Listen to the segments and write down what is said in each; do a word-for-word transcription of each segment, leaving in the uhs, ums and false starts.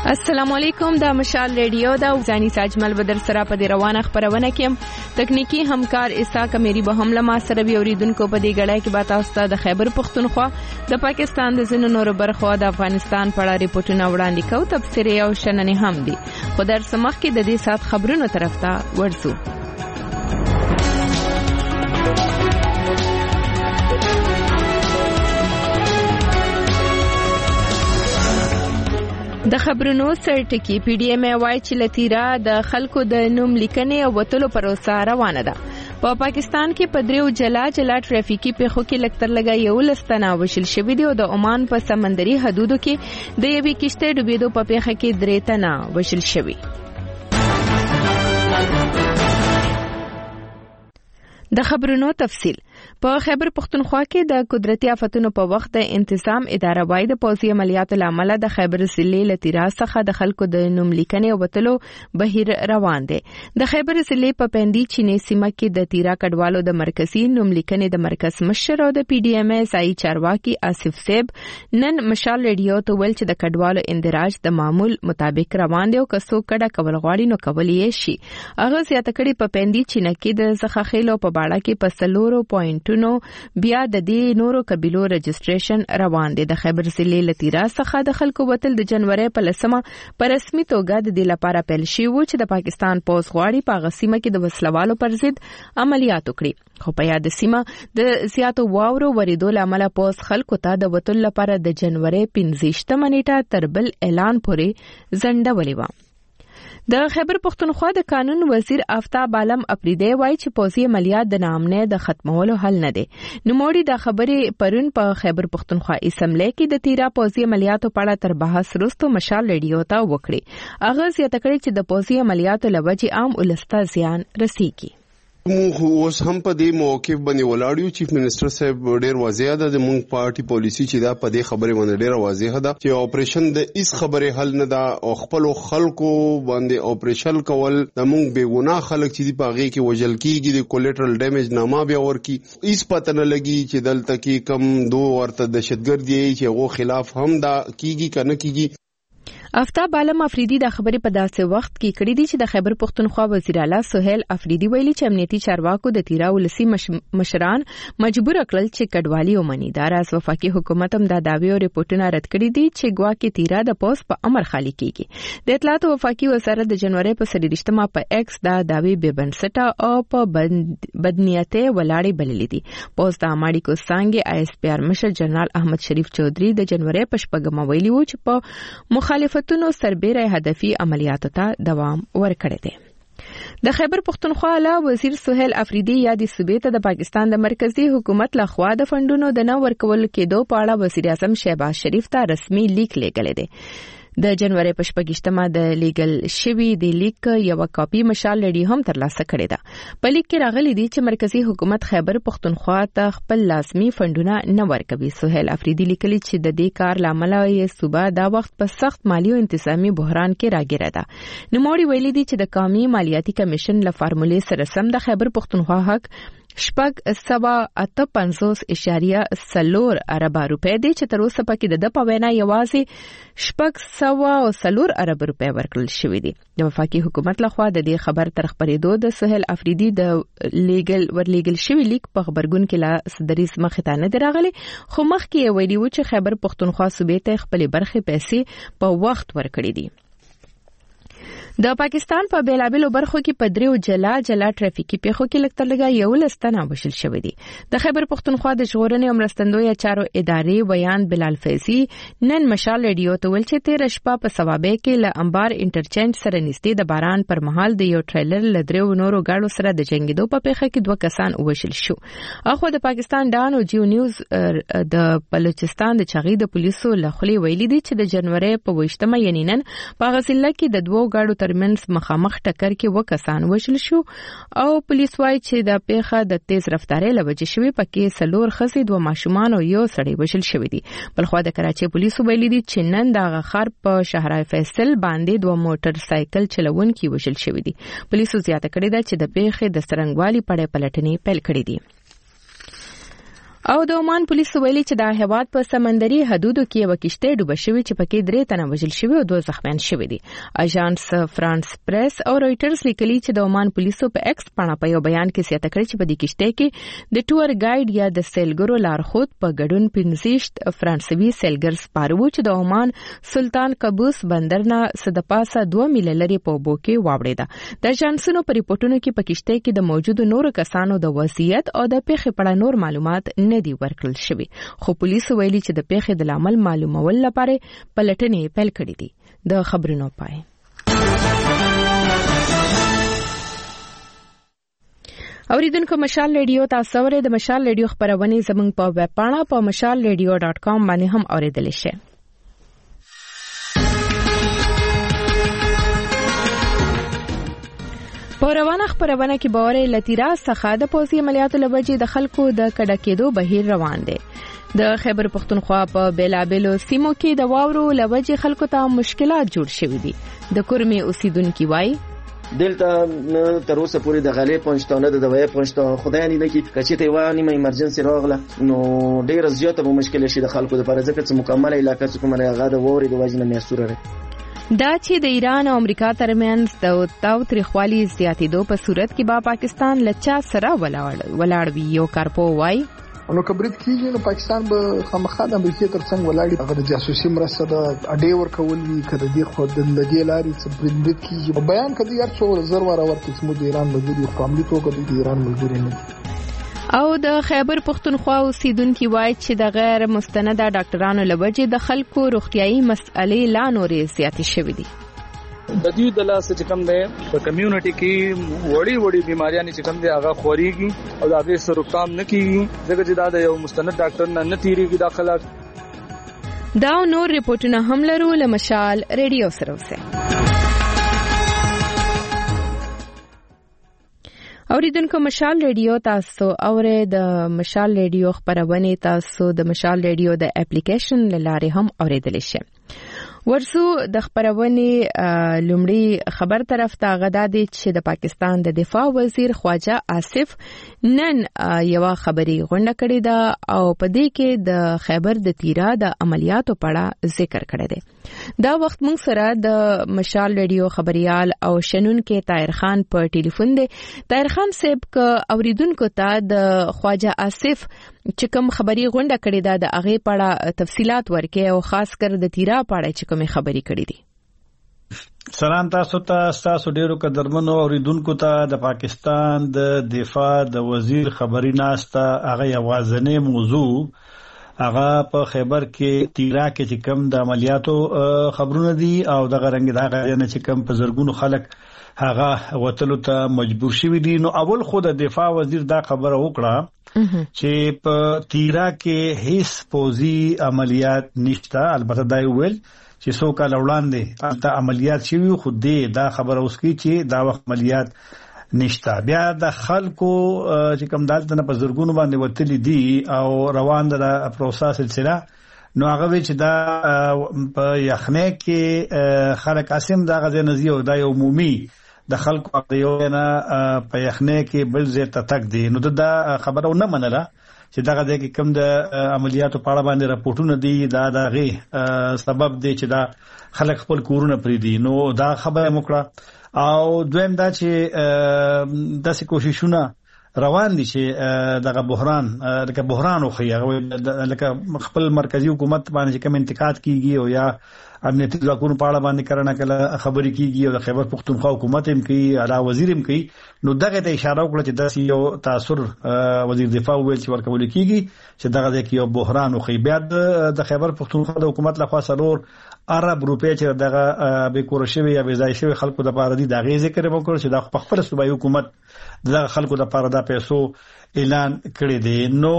السلام علیکم، دا مشال ریډیو دا ځانی ساجمل بدر سره په دې روانه خبرونه کې تکنیکی همکار اسحاق میری به هم لمه سره بي اوریدونکو په دې غړای کې با تاسو د خیبر پختونخوا د پاکستان د زینو نور برخو د افغانستان په اړه ریپورتونه وړاندې کوي. تفسیر او شننې هم دي. خو در سمخ کې د دې سات خبرونو طرف ته ورسو. د خبرونو سرټکی پی ډی ایم وايي چې لتیرا د خلکو د نوم لیکنې او وتلو پروسه روانه ده. په پا پاکستان کې په دریو جلا جلا ټرافیکي پیښو کې لکتر لګا یو لستنا وشل شوی دی او د عمان په سمندري حدودو کې د یوې کشته ډوبېدو په پیښه کې درې تنه وشل شوی. د خبرونو تفصیل. په خیبر پختونخوا کې د قدرتي آفتونو په وخت د انتظام اداره وايي د پوځي عملیاتو لامل د خیبر ضلع لتیرا څخه د خلکو د نوم لیکنې او وتلو بهیر روان دي. د خیبر ضلع په پندي چینه سیمه کې د تیرا کډوالو د مرکزی نوم لیکنې د مرکز مشر او د پی ډی ایم ایس ای چارواکي آصف سیب نن مشال ریډیو ته ویل چې د کډوالو اندراج د معمول مطابق روان دی او کسو کډه کول غواړي نو کولې شي. هغه زیاته کړي په پندي چینه کې د زخخېلو په باړه کې په سلورو پوینټ نو بیا د دې نورو قبيلو رجسټریشن روان دي. د خیبر ضلع لتیرا څخه د خلکو وتل د جنوري په لسمه په رسمي توګه د دې لپاره پیل شوی و چې د پاکستان پوز غواړي په غسیمه کې د وسلوالو پر ضد عملیات وکړي. خو په یاد سیمه د زیاتو واورو وریدو لامل پوز خلکو ته د وتل لپاره د جنوري پنځه نیټه تر بل اعلان پورې ځنډولې و. د خیبر پختونخوا د قانون وزیر آفتاب عالم افریدی وایي چې پوځي عملیات د ناامنۍ د ختمولو حل نه دي. نوموړي د خبرې پرون په خیبر پختونخوا اسمبلی کې د تیرا پوځي عملیاتو په اړه تر بحث وروسته مشال ریډیو ته وکړي. هغه زیاته کړې چې د پوځي عملیاتو لوجې عام ولسته زیان رسیږي. مونږ اوس هم په دې موقف باندې ولاړو. چیف منسٹر صاحب ډېر واضح ده د مونږ پارټي پالیسی چې دا په دې خبره باندې ډېر واضح ده چې اپریشن د اس خبره حل نه ده او خپل خلکو باندې اپریشن کول د مونږ بے ګناه خلک چې په هغه کې وجل کیږي د کولیټرل ډیمیج نامه بیا ورکی اس پته نه لګي چې دلته کې کم دو ورته دهشتګرد دی چې هغه خلاف هم دا کیږي کنه کیږي. آفتاب عالم افریدی د خبرې په داسې وخت کې کړې دي چې د خیبر پختونخوا وزیر اعلی سہیل افریدی ویلي چې امنیتي چارواکو د تیرا ولسی مش... مشران مجبور کړل چې کډوالي ومني. دا راز وفاقي حکومت هم دا داوی او ریپورتونه رد کړي دي چې ګواکې تیرا د پوس په امر خالی کیږي. د اطلاعات او وفاقي وزارت د جنوري په سریشتما په ایکس دا داوی به بنسټه او په بدنیته ولاړې بللې دي. پوس د اماړي کو څنګه آی اس پی آر مشر جنرال احمد شریف چودھری د جنوري په شپږم ویلي و چې په مخالف فتونو سربېره هدفي عملیاتو ته دوام ورکړی دی. د خیبر پختونخوا علاوه وزیر سہیل افریدی یادي صوبې ته د پاکستان د مرکزی حکومت لخوا د فندونو د نه ورکول کېدو په اړه وزیر اعظم شهباز شریف ته رسمي لیک لیږلی دی. د جنوري په شپږشتمه د لیګل شوی د لیک یو کاپی مشال لري هم ترلاسه کړې ده. په لیک کې راغلي دي چې مرکزی حکومت خیبر پختونخوا ته خپل لازمي فندونه نه ورکوي. سہیل افریدی لیکلي چې د دې کار لامل یې صوبه دا وخت په سخت مالی او انتظامی بحران کې راګیره ده. نوموړي ویلي دي چې د قومي مالیاتي کمیشن له فارمولې سره سم د خیبر پختونخوا حق شپږ سوه اته پنځوس اشاریه څلور اربه روپۍ دي چې تر اوسه پکې د په وینا یوازې شپږ سوه او څلور اربه روپۍ ورکړل شوې دي. د وفاقي حکومت لخوا د دې خبر تر خبرېدو د سہیل افریدی د لیګل ورلیګل شوی لیک په خبرګون کې لا صدریز مخ ته نه دی راغلی. خو مخکې ویلي و چې خیبر پختونخوا صوبې ته خپل برخې پیسې په وخت ورکړي دي. د پاکستان په بیلابیلو برخو کې په دریو جلا جلا ټرافیکي پیښو کې لکتر لګا یو لستنه وشل شوی دی. د خیبر پختونخوا د ژغورنې او مرستندوی چارو ادارې بیان بلال فیضی نن مشال ریډیو ته ویل چې تیر شپه په ثوابې کې له انبار انټرچینج سره نږدې د باران پر مهال د یو ټریلر له دریو نورو گاډو سره د جنگیدو په پیښه کې دوه کسان وشل شو. اخو د پاکستان ډان او جیو نیوز د بلوچستان د چغې د پولیسو لخوا ویلي دي چې د جنوري په وشتمه یعنی نن په غزله کې د دوو گاډو ترمنځ مخامخ ټکر کې وکسان وشل شو او پولیس وايي چې د پیښه د تیز رفتارۍ لوجې شوی پکې سلور خسي دوه ماشومان او یو سړی وشل شوی دي. بلخوا د کراچي پولیسو ویلي دي چې نن د غخر په شهرای فیصل باندې دوه موټر سایکل چلونکي وشل شوی دي. پولیسو زیاته کړې ده چې د پیښې د څرنګوالي پړې پلټنې پیل کړې دي. او د عمان پولیس ویلي چې د هیواد په سمندري حدودو کې یو کشته ډوبه شوې چې پکې درې تنه وژل شوي او دوه زخمیان شوي دي. اژانس فرانس پریس او رويټرز لیکلي چې د عمان پولیسو په ایکس باندې په یو بیان کې زیاته کړې چې په دې کشته کې د ټور ګایډ یا د سیلګرو لارښود په ګډون پنځه فرانسوي سیلګر سپارو چې د عمان سلطان قابوس بندر نه صدپاسه دوه میله لري په اوبو کې واوړېده. د اژانسونو په ریپورتونو کې په کشته کې د موجودو نورو کسانو د وضعیت او د پیښې په اړه نور معلومات نه دي ورکړل شوي، خو پولیس ویلي چې د پیښې د لامل معلومول لپاره پلټنې پیل کړې دي. د خبرونو پای اوریدونکو مشال ریډیو تاسو ورې د مشال ریډیو خبرونه زموږ په ویب پاڼه په مشال ریډیو ډاټ کام باندې هم اوریدل شي. په روانه خبرونه کې باورې لتیرا څخه د پوځي عملیاتو لوجې د خلکو د کډه کېدو بهیر روان دي. د خیبر پختونخوا په بیلابلو سیمو کې د واورو لوجې خلکو ته مشکلات جوړ شوي دي. د کورمې اوسیدونکو وایي دلته تر اوسه پورې د غلې پنځتانه د دوی پنځتانه خدای نه کی کچې ته وانی مې ایمرجنسي راغله نو ډېر زیاته به مشکل شي د خلکو لپاره ځکه چې مکمل علاقه چې کومه هغه د ووري د وجنه میسور لري. دا چې د ایران او امریکا ترمنځ د تاو تریخوالي زیاتېدو په صورت کې با پاکستان لچا سره ولاړ ولاړ وی یو کارپو وای نو کبرت کیږي نو پاکستان به خامخا د امریکا ترڅنګ ولاړی هغه د جاسوسي مرسته د اډې ورکول وی کړه دی خو د لګي لاري څخه برندت کیږي بیان کړي یار څو زر واره ورته چې د ایران ملګری او قومي توګه د ایران ملګری نه او د خیبر پختونخوا اوسیدونکو وایي چې د غیر مستنده ډاکټرانو لوجې د خلکو روغتيایي مسئلې لا نورې زیاتې شوې دي. د دې د لاس چې کوم دی په کمیونټي کې وړي وړي بيماریاں چې کوم دی هغه خوريږي او هغه سره کام نه کیږي ځکه چې دا د یو مستند ډاکټر نه نه تیریږي داخله. دا نور ریپورتونه هم لرو له مشال ریډیو سره وسه. اوریدونکو مشال ریډیو تاسو اوره د مشال ریډیو خبرونه تاسو د مشال ریډیو د اپلیکیشن لاره هم اوریدل شي. ورسو د خبرونه لومړی خبر طرف ته غدا دي چې د پاکستان د دفاع وزیر خواجه آصف نن یو خبري غونډه کړې ده او په دې کې د خیبر د تیرا د عملیاتو په اړه ذکر کړی دی. دا وخت موږ سره د مشال ریډیو خبريال او شنن کې طاهر خان په ټلیفون دی. طاهر خان صاحب ک اوریدونکو ته د خواجه آصف چې کوم خبري غونډه کړې ده د هغه په اړه تفصيلات ورکړي او خاص کر د تیرا په اړه چې کوم خبري کړې دي. سلام تاسو ته تاسو ډیرو قدرمنو اوریدونکو ته د پاکستان د دفاع د وزیر خبري ناسته هغه یوازنې موضوع هغه په خیبر کې تیرا کې چې کوم د عملیاتو خبرونه دي او د غرنګ د هغه نه چې کوم په زرګونو خلک هغه وتلو ته مجبور شوي دي. نو اول خو د دفاع وزیر دا خبره وکړه چې په تیرا کې هیڅ پوزي عملیات نشته. البته دا ویل چې څو کال وړاندې البته عملیات شوي خو دې دا خبره اوس کی چې دا وخت عملیات نشته. بیا د خلکو چې کوم دالته نه په زرګونو باندې وتلی دي او روان د پروسس سلسله نو هغه چې دا په یخنه کې خلک قسم دا غزه نزي او دا یو عمومي د خلکو یو نه په یخنه کې بل زه ته تک دي. نو دا خبره نه منله چې دا غزه کې کوم د عملیاتو په اړه باندې راپورټونه دي دا دغه سبب دی چې دا خلک خپل کورونه پری دي. نو دا خبره مکړه او دویم دا چې داسې کوششونه روان دي چې دغه بحران لکه بحران خو یې لکه خپل مرکزی حکومت باندې کوم انتقاد کیږي او یا امنیتي ځواکونو په اړه باندې کرنه کله خبرې کیږي او د خیبر پختونخوا حکومت هم کوي اعلی وزیر هم کوي. نو دغه ته اشاره وکړه چې داسې یو تاثر وزیر دفاع ویل چې ورکول کیږي چې دغه د یو بحران خو بیا د خیبر پختونخوا د حکومت لخوا سرور عرب روپې چې دغه به کورشوي یا وزای شوی خلکو د پاره دي دغه ذکر وکړ چې د خپل صوبایي حکومت د خلکو د پاره د پیسو اعلان کړی دی. نو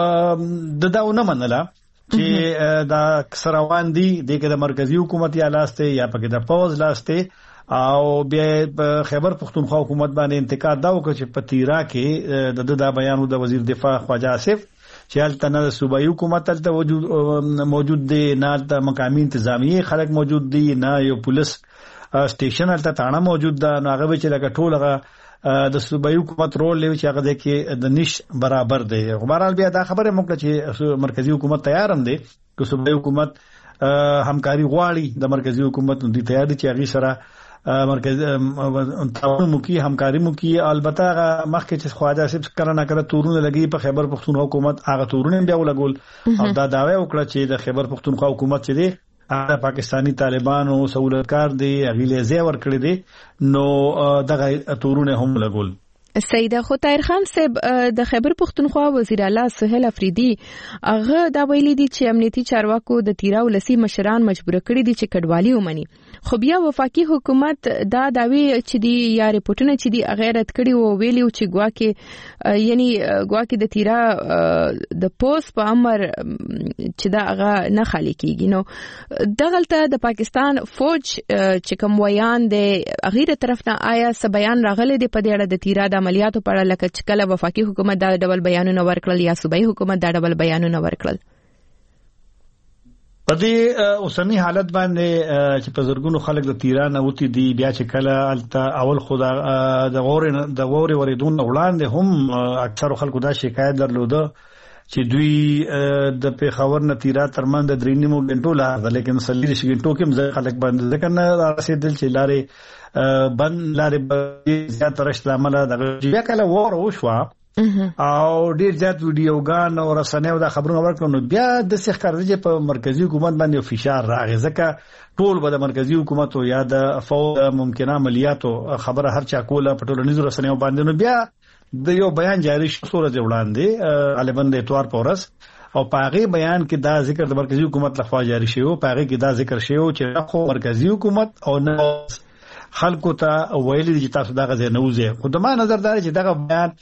د داونه منله چې دا کسروان دي د مرکزی حکومت یا لاسته یا پکې د پوز لاسته او بیا خیبر پختونخوا حکومت باندې انتقاد دا وکړ چې په تیرا کې د د بیانو د وزیر دفاع خواجه آصف چې هلته نه صوبایي حکومت هلته وجود موجود دی نه د مقامي انتظامی خلک موجود دي نه یو پولیس سټیشن هلته تاڼه موجود ده. نو هغه چې لکه ټول هغه د صوبایي حکومت رول لوي چې هغه د کې د نش برابر دی. خبرال بیا دا خبره موږ چې مرکزی حکومت تیار هم دی چې صوبایي حکومت همکاري غواړي د مرکزی حکومت د تیار دي چې هغه سره مرکز تعاون مکی همکاري مکی. البته مخکې چې خواجه صاحب کله نه کله تورونه لګي په خیبر پختونخوا حکومت هغه تورونه بیا ولګول او دا داوی وکړه چې د خیبر پختونخوا حکومت چې دی هغه پاکستانی طالبانو سہولتکار دی هغه له ور کړی دی نو دغه تورونه هم لګول. سیده خو طاهر خان صاحب د خیبر پختونخوا وزیر اعلی سهیل افریدی هغه دا ویلي دي چې امنیتي چارواکو د تیرا ولسی مشران مجبور کړي دي چې کډوالي ومني. خو بیا وفاقي حکومت دا داوی چې دی یا ریپورتونه چې دی غیرت کړي او ویلي چې ګواکې یعنی ګواکې د تیرا د پوس په امر چې دا هغه نه خالي کیږي. نو دغلته د پاکستان فوج چې کوم ویان دی غیر طرف نه آیا س بیان راغلی دی په دې اړه د تیرا د عملیاتو په اړه لکه چې کله وفاقي حکومت دا ډول بیانونه ورکړل یا صوبایي حکومت دا ډول بیانونه ورکړل؟ په دې اوسنی حالت باندې چې په زرګونو خلک د تیران اوتی دي بیا چې کله الته اول خدا د غوري د غوري وریدون وړاندې هم اکثر خلکو دا شکایت درلوده چې دوی د پیښور نه تیرا ترمن د درې نیمو غنټو لاره لیکن سلیری شي غنټو کې مزه خلک باندې ځکه نه رسیدل چې لارې بند لارې زیات رشتہ عمله د بیا کله وور وشو او ډیر زیات ویډیوګان او رسنیو دا خبرونه ورکړل نو بیا د څه کار دی په مرکزی حکومت باندې فشار راغی ځکه ټول به د مرکزی حکومت او یا د فوج ممکنه عملیاتو خبره هر چا کوله په ټولنیزو رسنیو باندې نو بیا د یو بیان جاری شو سورج وړاندې غالبا د اتوار پورس او پاغي بیان کې دا ذکر د مرکزی حکومت لخوا جاری شوی پاغي کې دا ذکر شوی چې خو مرکزی حکومت او نه خلکو ته ویلي چې تاسو دا غزه نه وځي. خو د ما نظر دا چې دا بیان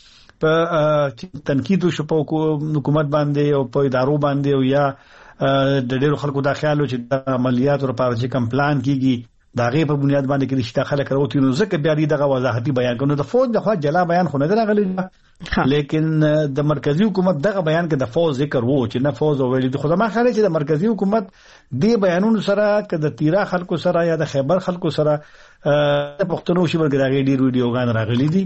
په تنقید شو په حکومت باندې او په ادارو باندې او یا د ډیرو خلکو دا خیال چې د عملیاتو لپاره چې کوم پلان کیږي دا غي په بنیاد باندې کې چې خلک راوتی نو ځکه بیا دغه وضاحتي بیان کوي. د فوج د خوا جلا بیان خو نه راغلی لیکن د مرکزی حکومت دغه بیان کې د فوج ذکر وو چې نه فوج ویلي خو ما خاله چې د مرکزی حکومت دی بیانونو سره که د تیرا خلکو سره یا د خیبر خلکو سره د پښتنو شي ورګراغي ډیر ویډیوګان راغلي دي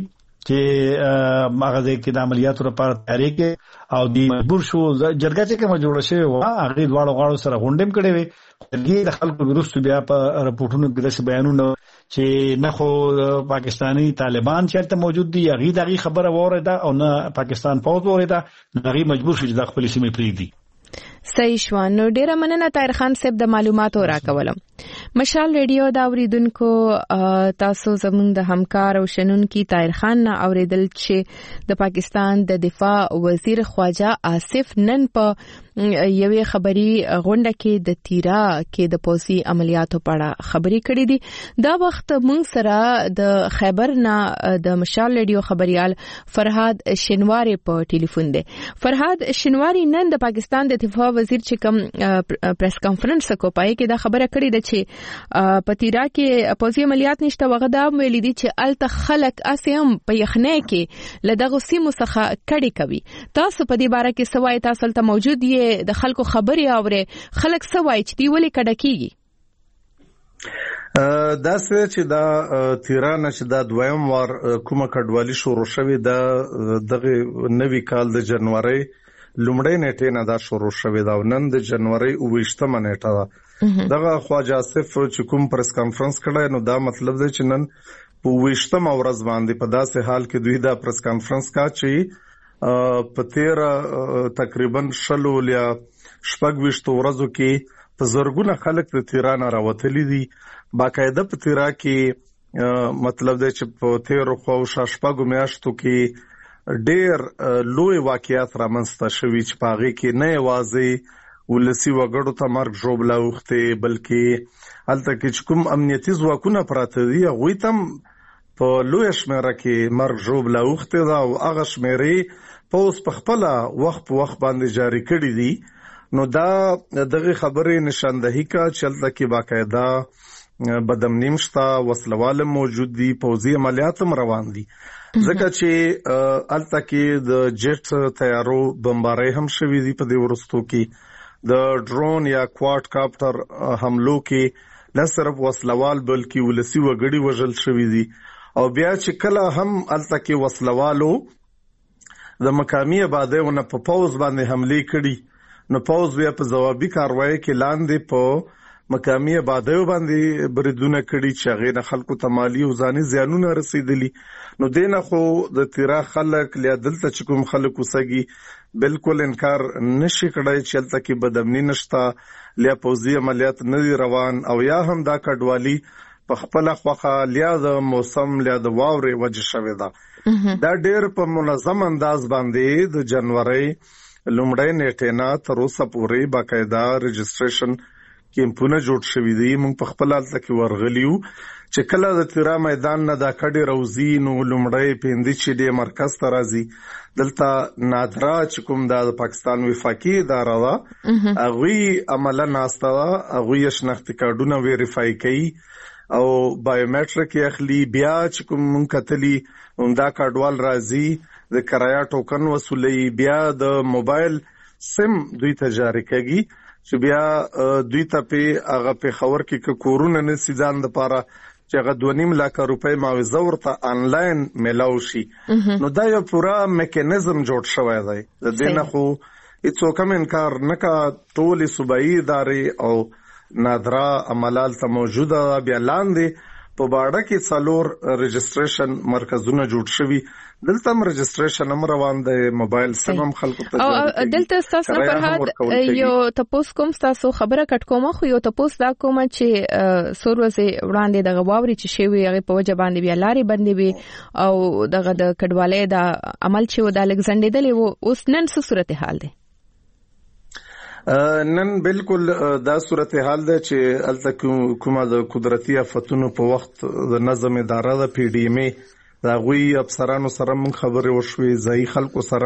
چې مغازه کې د عملیاتو لپاره تیاری کې او دی مجبور شو جرګه چې کوم جوړ شوی و هغه دواړو غاړو سره غونډم کړي وي دغه د خلکو ورستو بیا په رپورټونو کې د بیانونو چې نه خو پاکستانی طالبان چیرته موجود دي هغه دغه خبره وره او نه پاکستان پوز وره دا هغه مجبور شو چې د خپل سیمې پریږدي. صحیح شو. نو ډیره مننه طاهر خان صاحب د معلوماتو راکولم. مشال ریډیو دا اوریدونکو تاسو زموږ د همکار او شنونکي طاهر خان نه اوریدل چې د پاکستان د دفاع وزیر خواجه آصف نن په یوې خبري غونډه کې د تیرا کې د پوسی عملیاتو په اړه خبري کړې دي. دا وخت موږ سره د خیبر نه د مشال ریډیو خبريال فرهاد شنواری په ټلیفون دی. فرهاد شنواری نن د پاکستان د دفاع وزیر چې کوم پریس کانفرنس کو پای کې دا خبره کړې ده چې په تیرا کې پوسی عملیات نشته وغه دا ویل دي چې الته خلک اسیم په یخنه کې لدغه سیمو څخه کډي کوي. تاسو په دې باره کې سوای تاسو ته موجود یې د خلکو خبري اوري خلک سوای چې دی ولې کډه کیږي؟ دا څه چې دا تیران چې دا دویم وار کومه کډوالي شروع شوې دا دغه نوي کال د جنوري لومړی نیټه نه دا شروع شوې دا نن د جنوري اوویشتمه نیټه ده. دغه خواجه آصف چې کوم پریس کانفرنس کړی نو دا مطلب دی چې نن په اوویشتمه ورځ باندې په داسې حال کې دوی دا پریس کانفرنس کا چې په تیر تقریبا شلو یا شپږ ویشتو ورځو کې په زرګونه خلک د تیران راوتلي دي. باقاعده په تیرا کې مطلب دی چې په تیر خو شپږو میاشتو کې ډېر لوی واقعیات رامنځته شوي چې په هغې کې نه یوازې ولسي وګړو ته مرګ ژوبله اوښتې بلکې هلته کې چې کوم امنیتي ځواکونه پراته دي هغوی ته هم په لویه شمېره کې مرګ ژوبله اوښتې ده او هغه شمېرې پوز په خپله وخت په وخت باندې جاري کړي دي. نو دا دغه خبرې نشاندهي کا چې هلته کې باقاعده بدامني شته وسلواله موجود دي پوځي عملیات هم روان دي ځکه چې هلته کې د جیټ تیارو بمبارۍ هم شوي دي په دې وروستو کې د ډرون یا کوارډ کاپټر حملو کې نه صرف وسلوال بلکې ولسي وګړي وژل شوي دي او بیا چې کله هم الته کې وسلوالو د مقامی آبادیونه په پوز باندې حمله کړي نو پوز بیا په جوابي کاروایی کې لاندې په مقامی آبادیو باندې بریدونه کړي چې هغه د خلکو ته مالی او ځاني زیانونه رسیدلي. نو دینه خو د تیرا خلک لیا دلته چې کوم خلک وسګي بالکل انکار نشي کړای چې الته کې بدامنی نشتا لیا پوزي عملیات نه روان او یا هم دا کډوالي په خپل خوخه لیا د موسم لیا د واوري وجه شوی دا دا ډېر په منظم انداز باندې د جنوري لومړی نیټه نه تر اوسه پورې باقاعده رجسټریشن کیمپونه جوړ شوي دي. موږ په خپل حالت کې ورغلیو چې کله د تیرا میدان نه دا کډي روزي نو لومړی پیندي چې د مرکز ته راځي دلته نادرا چې کوم د پاکستان وفاقي اداره ده هغه عملا ناستا هغه شناختی کارډونه ویریفای کوي او بایومټریک اخلي بیا چې کوم کتلی اوندا کارډوال راځي د کرایا ټوکن وصولي بیا د موبایل سم دوی ته جاری کوي چې بیا دوی ته په هغه په خبر کې کورونه نسی ځان د پاره چې هغه دوه نیم لک روپۍ معاوضه ورته انلاین ملاو شي. نو دا یو پورا میکانیزم جوړ شوی دی د دې نه خو هیڅ کوم انکار نه کا ټول صوبایي ادارې او نادرا عملات ته موجوده بیا لاندې په باړه کې څلور رجسټریشن مرکزونه جوړ شوي دلته هم رجسټریشن هم روان دی موبایل سم هم خلکو ته او دلته تاسو نه فرحت یو تاسو کوم تاسو خبره کټ کومه خو یو تاسو دا کومه چې سوروزه وړاندې د غواوري چې شوی هغه په وجه باندې بیا لاري بندې وي او دغه د کډوالۍ د عمل چې و د الکساندر دلی اوس نن څه صورتحال دی؟ نن بالکل دا صورتحال ده چې الته کومه د قدرتي آفتونو په وخت د نظم اداره د پی ډی ایم ای دا غوي افسرانو سره مون خبرې وشوي ځای خلکو سره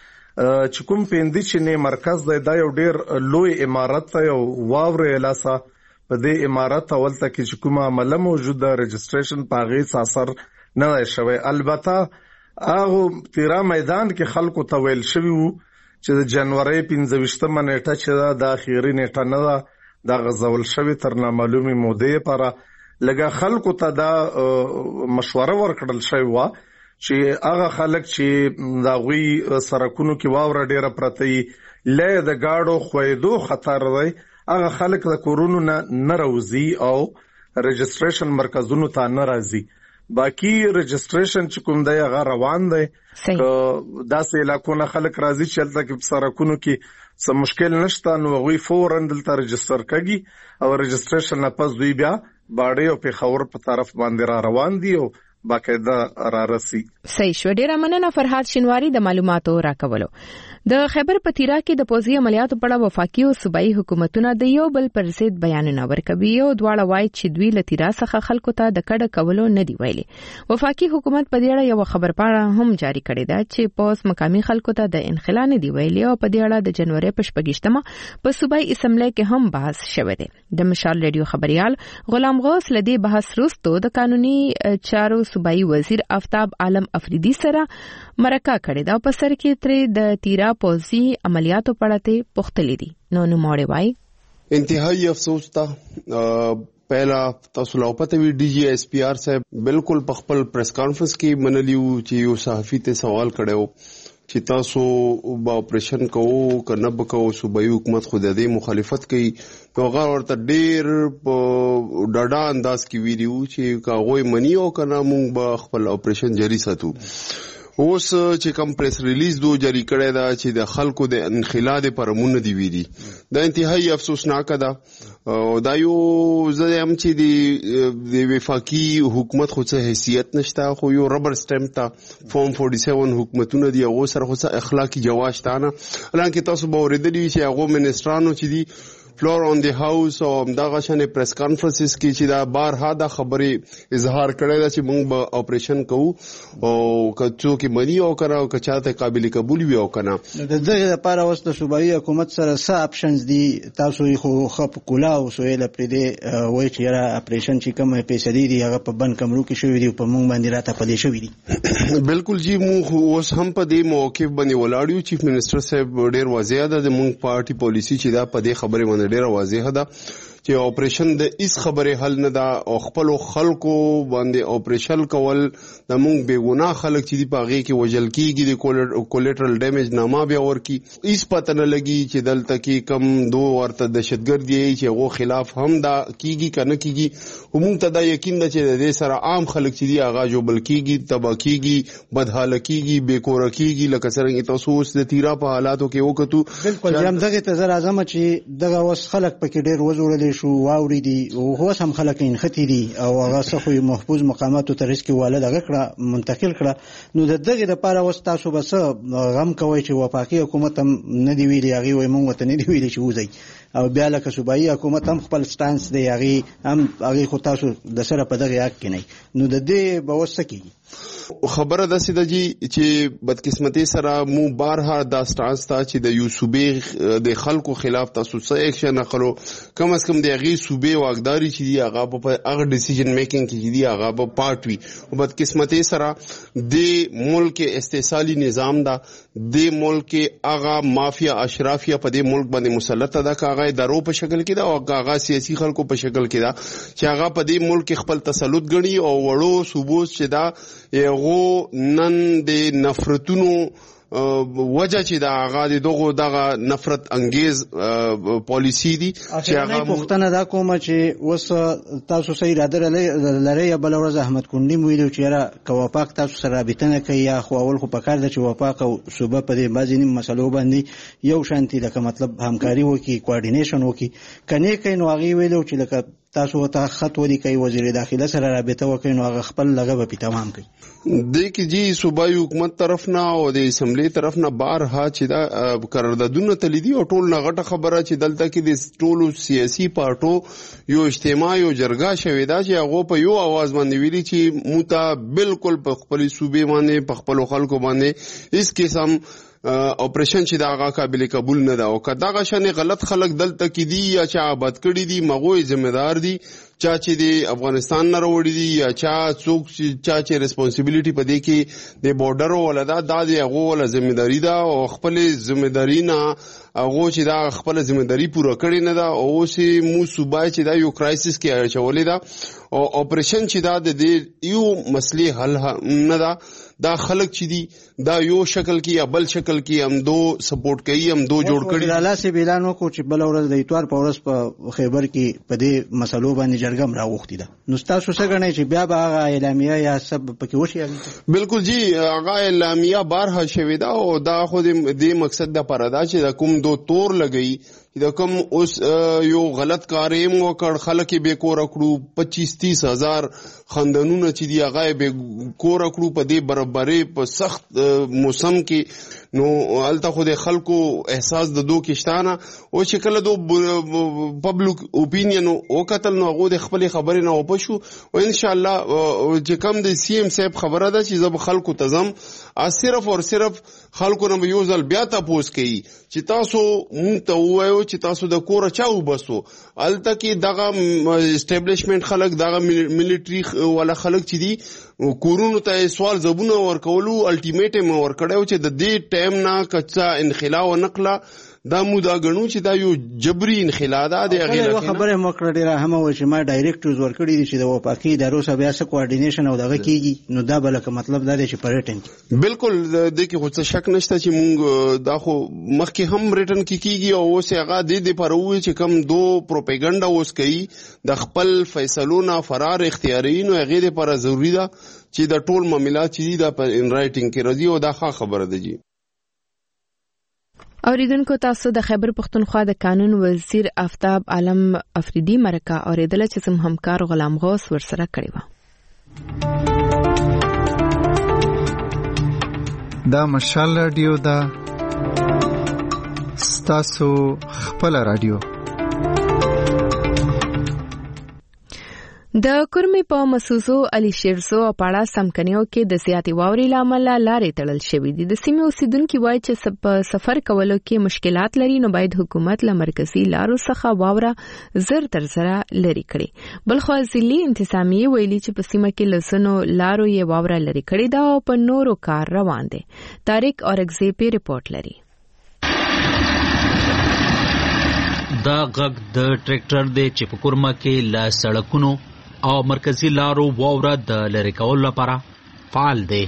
چې کوم پیندي چې نه مرکز دی دا یو ډیر لوی امارت ته یو واورې لاسه په دې امارت اولته کې چې کومه عمله موجوده رجسټریشن پاغې اثر نه شوی. البته هغه تیرا میدان کې خلکو ته ویل شوی وو چې د جنوري پنځه نیټه چې دا اخیری نیټه نه ده دا غزول شوی تر نامعلومه موده لپاره لګه خلکو ته دا مشوره ورکړل شوی و چې هغه خلک چې دا غوي سرکونو کې واوره ډیره پرتی لې د گاډو خویدو خطر دی هغه خلک د کورونو نه ناروزي او رجسټریشن مرکزونو ته ناراضي. باقی رجسټریشن چې کوم دی هغه روان دی دا سه علاقونه خلک راضي چې تلته کې سرکونو کې څه مشکل نشته نو غوي فورا دلته رجسټر کوي او رجسټریشن نه پس دوی بیا باړې او په خبر په طرف باندې را روان دي او باقاعده را رسي. صحیح شو. ډیره مننه فرحات شینواری د معلوماتو راکولو. د خیبر پتیرا کې د پوزي عملیاتو په اړه وفاقي او صوبایي حکومتونه د یو بل پر ضد بیانونه ورکوي او دواړه وایي چې دوی له تیرا څخه خلکو ته د کډه کولو نه دی ویلي. وفاقي حکومت په دې اړه یو خبرپاڼه هم جاری کړې ده چې پوز مقامي خلکو ته د انخلا نه دی ویلي او په دې اړه د جنوري په شپږشتمه په صوبایي اسمبلی کې هم بحث شوه دی. د مشال ریډیو خبريال غلام غوث لدی بحث وروسته د قانوني چارو صوبایي وزیر آفتاب عالم افریدي سره مرکه کړې ده په سر کې تر د تیرا پوزي عملیاتو پړته پختلې دي. نو نو موړې وای انتهایی افسوس تا پہلا تاسو لا پته وی ډي جی ایس پی آر صاحب بالکل په خپل پریس کانفرنس کې منلیو چې یو صحافي ته سوال کړو چې تاسو با اپریشن کوو کنه بکاو صوبایي حکومت خود دې مخالفت کوي نو هغه ورته ډیر په ډاډا انداز کې ویډیو چې کاغوي منی او کنه مونږ به خپل اپریشن جاری ساتو. اوس چې کوم پریس ریلیز دو جاری کړی دا چې د خلکو د انخلا د پرمون دی ویری دا انتهایی افسوسناک ده او دا یو زم چې د وفاقي حکومت خو څه حیثیت نشته خو یو ربر سټمپ تا فورم سیالیس حکومتونه دی او سره خو څه اخلاقی جواز تانه الانکه تاسو به اوریدلی چې هغه منسټرانو چې دی فلور اون دی هاوس او دغه شنه پریس کانفرنسز کې چې دا بارها دا خبرې اظهار کړی دا چې موږ به اپریشن کوو او کڅو کې منی او کنه او کچاته قابل قبول وي او کنه د دغه لپاره اوس د صوبایي حکومت سره څه اپشنز دي تاسو خو خپ کولا او سویل پرې دی وای چې را اپریشن چې کومه پیسې دي هغه په بند کمرو کې شوې دي په موږ باندې راته پدې شوې دي. بالکل جی موږ اوس هم په دې موقف باندې ولاړیو. چیف منسٹر صاحب ډېر واضح ده د موږ پارټي پالیسی چې دا په دې خبره باندې ډېر واضح ده چې اپریشن د اس خبره حل نه دا او خپل خلکو باندې اپریشن کول د مونږ بیګناه خلک چې دی پاغه کې وجل کیږي د کولیټرل ډیمیج نامه بیا ورکی اس پته نه لګي چې دلته کې کم دو ورته دهشتګرد دی چې غو خلاف هم دا کیږي کنه کیږي ومون ته دا یقین ده چې د سره عام خلک چې دی هغه جو بل کیږي تبا کیږي بدحال کیږي بیکور کیږي لکه څنګه تاسو اوس د تیرا په حالاتو کې وکړو بالکل یم دغه ته زر اعظم چې دغه وس خلک پکې ډیر وزورل شو واوري دي او هو هم خلک ان ختی دي او هغه څخه محفوظ مقامات ته رسکي واله دغه کړه منتقل کړه نو دغه د پاره وس تاسو بس غم کوي چې وفاقي حکومت هم نه دی ویلي هغه وي مونږ ته نه دی ویلي چې وځي او بیا لکه صوبایي حکومت هم خپل سټانس دی هغه هم هغه خو تاسو د سره په دغه حق کې نه نو د دې بوسکی خبره ده سیده جی چې بدقسمتي سره مو بارها دا سټانس تا چې د یو صوبې د خلکو خلاف تاسو څه اکشن اخلو کم از کم د غي صوبې واغداري چې دی هغه په هغه ډیسیژن میکینګ کې دی هغه په پارت وي او بدقسمتي سره د ملک استثالي نظام دا د ملک هغه مافیا اشرافیا په د ملک باندې مسلط ده کاغه درو په شکل کې دا او هغه سیاسي خلکو په شکل کې دا چې هغه په د ملک خپل تسلط غني او وړو صوبوس چې دا غو نن د نفرتونو وجه چې دا هغه دغه دغه نفرت انگیز پالیسی دي چې هغه پښتنه دا کومه چې وس تاسو صحیح اراده لري یا بل ورځ احمد کونډي مو ویلو چې را کوپاک تاسو سره رابطه کوي یا خو اول خو پکار د چې وفاق او صوبه په دې بعضی نیم مسلو باندې یو شانتي لکه مطلب همکاري وکي کوارډینیشن وکي کني کین واغي ویلو چې لکه تاسو ته خط ولي کوي وزیر داخله سره رابطه وکړي نو هغه خپل لغه په تمام کوي د کی جی صوبایي حکومت طرف نه او د اسمبلی طرف نه بارها چې دا قراردادونه تلیدي او ټول نه غټه خبره چې دلته کې د ټولو سیاسي پارټو یو اجتماع یو جرګه شوې ده چې هغه په یو आवाज باندې ویلي چې موته بالکل په خپل صوبې باندې په خپل خلکو باندې اس قسم اپریشن چې دا هغه قابل قبول نه ده او کدا غشنه غلط خلک دلته کې دي یا چې آباد کړي دي مغوي ذمہ دار دي چا چې دی افغانستان نه وروړي دي یا چا څوک چا چې ریسپانسیبিলিټي پدې کې د بورډر ولدا د هغه ول ذمہ داری ده او خپل ذمہ داری نه هغه چې دا خپل ذمہ داری پوره کړی نه ده او سي مو صوبای چې دا یو کرایسس کې اچولې ده او اپریشن چې دا د یو مسلې حل نه ده دا خلک چې دي دا یو شکل کې یا بل شکل کې هم دو سپورټ کوي هم دو جوړ کړي الله سي اعلان وکړو چې بل ورځ د اتوار په ورځ په خیبر کې په دې مسلو باندې جرګه راوختي ده نو تاسو څه غنئ چې بیا به هغه اعلامیه یا سب پکې وشي بالکل جی هغه اعلامیه بارها شوی دا او دا خو دې مقصد د پردا چې کوم دو تور لګي دا کوم اوس یو غلط کاریم وکړ خلک به کور کړو پچیس تیس هزار خاندانونه چې دی هغه به کور کړو په دې برابرې په سخت موسم کې نو الته خو د خلکو احساس د دوه کشتانه او شکل دو پبلک اپینین او قتل نو هغه د خپل خبرې نه وپښو او ان شاء الله چې کوم د سی ام صاحب خبره ده چې زب خلکو تزم صرف اور صرف خلکو نه یو ځل بیا تاسو کوي چې تاسو مونږ ته وایو چې تاسو د کور چاو بسو الته کې دغه اسټابلیشمنت خلک دغه ملټری ولا خلک چې دي کورونو ته سوال زبونه ورکولو الټیمیټم ورکړیو چې د دې ټایم نه کچا انخلا او نقله دا مو دا غنو چې دا یو جبري انخلا ده د هغه خبره مکړه ډیره هم و چې ما ډایریکټرز ورکړي دي چې د وفاقي ادارو سره بیا څه کوارډینیشن او دغه کیږي نو دا بلکه مطلب دا دی چې پریټن بالکل د کې خو څه شک نشته چې مونږ دا خو مخکې هم ریټن کی کیږي او اوس هغه د دې پر وې چې کم دو پروپاګاندا اوس کوي د خپل فیصلونه فرار اختیاري نو هغه لپاره ضروری ده چې د ټول معاملات چې دا په ان رائټینګ کې راځي او دا ښه خبره ده جی اوریدونکو تاسو د خیبر پختونخوا د قانون وزیر آفتاب عالم افریدي مرکه اوریدل چې سم همکار غلام غوث ورسره کړی و دا مشال رادیو دا ستاسو خپل رادیو د کورمې په مسوسو علي شیرسو او پاړه سمکنیو کې د سیاسي واوري لامل لارې تړل شوې دي د سیمې اوسیدونکو وایي چې په سفر کولو کې مشکلات لري نو باید حکومت له مرکزی لارو څخه واوره زر تر زر لري کړي بل خو ځلي انتظامیه ویلي چې په سیمه کې لسنو لارو یې واوره لري کړي دا او په نورو کار روان دي طارق اورګزی په ریپورت لري دا غږ د ټریکټر د چپکورما کې ل سړکونو او مرکزی لارو واوره د لری کولو لپاره فعال دی.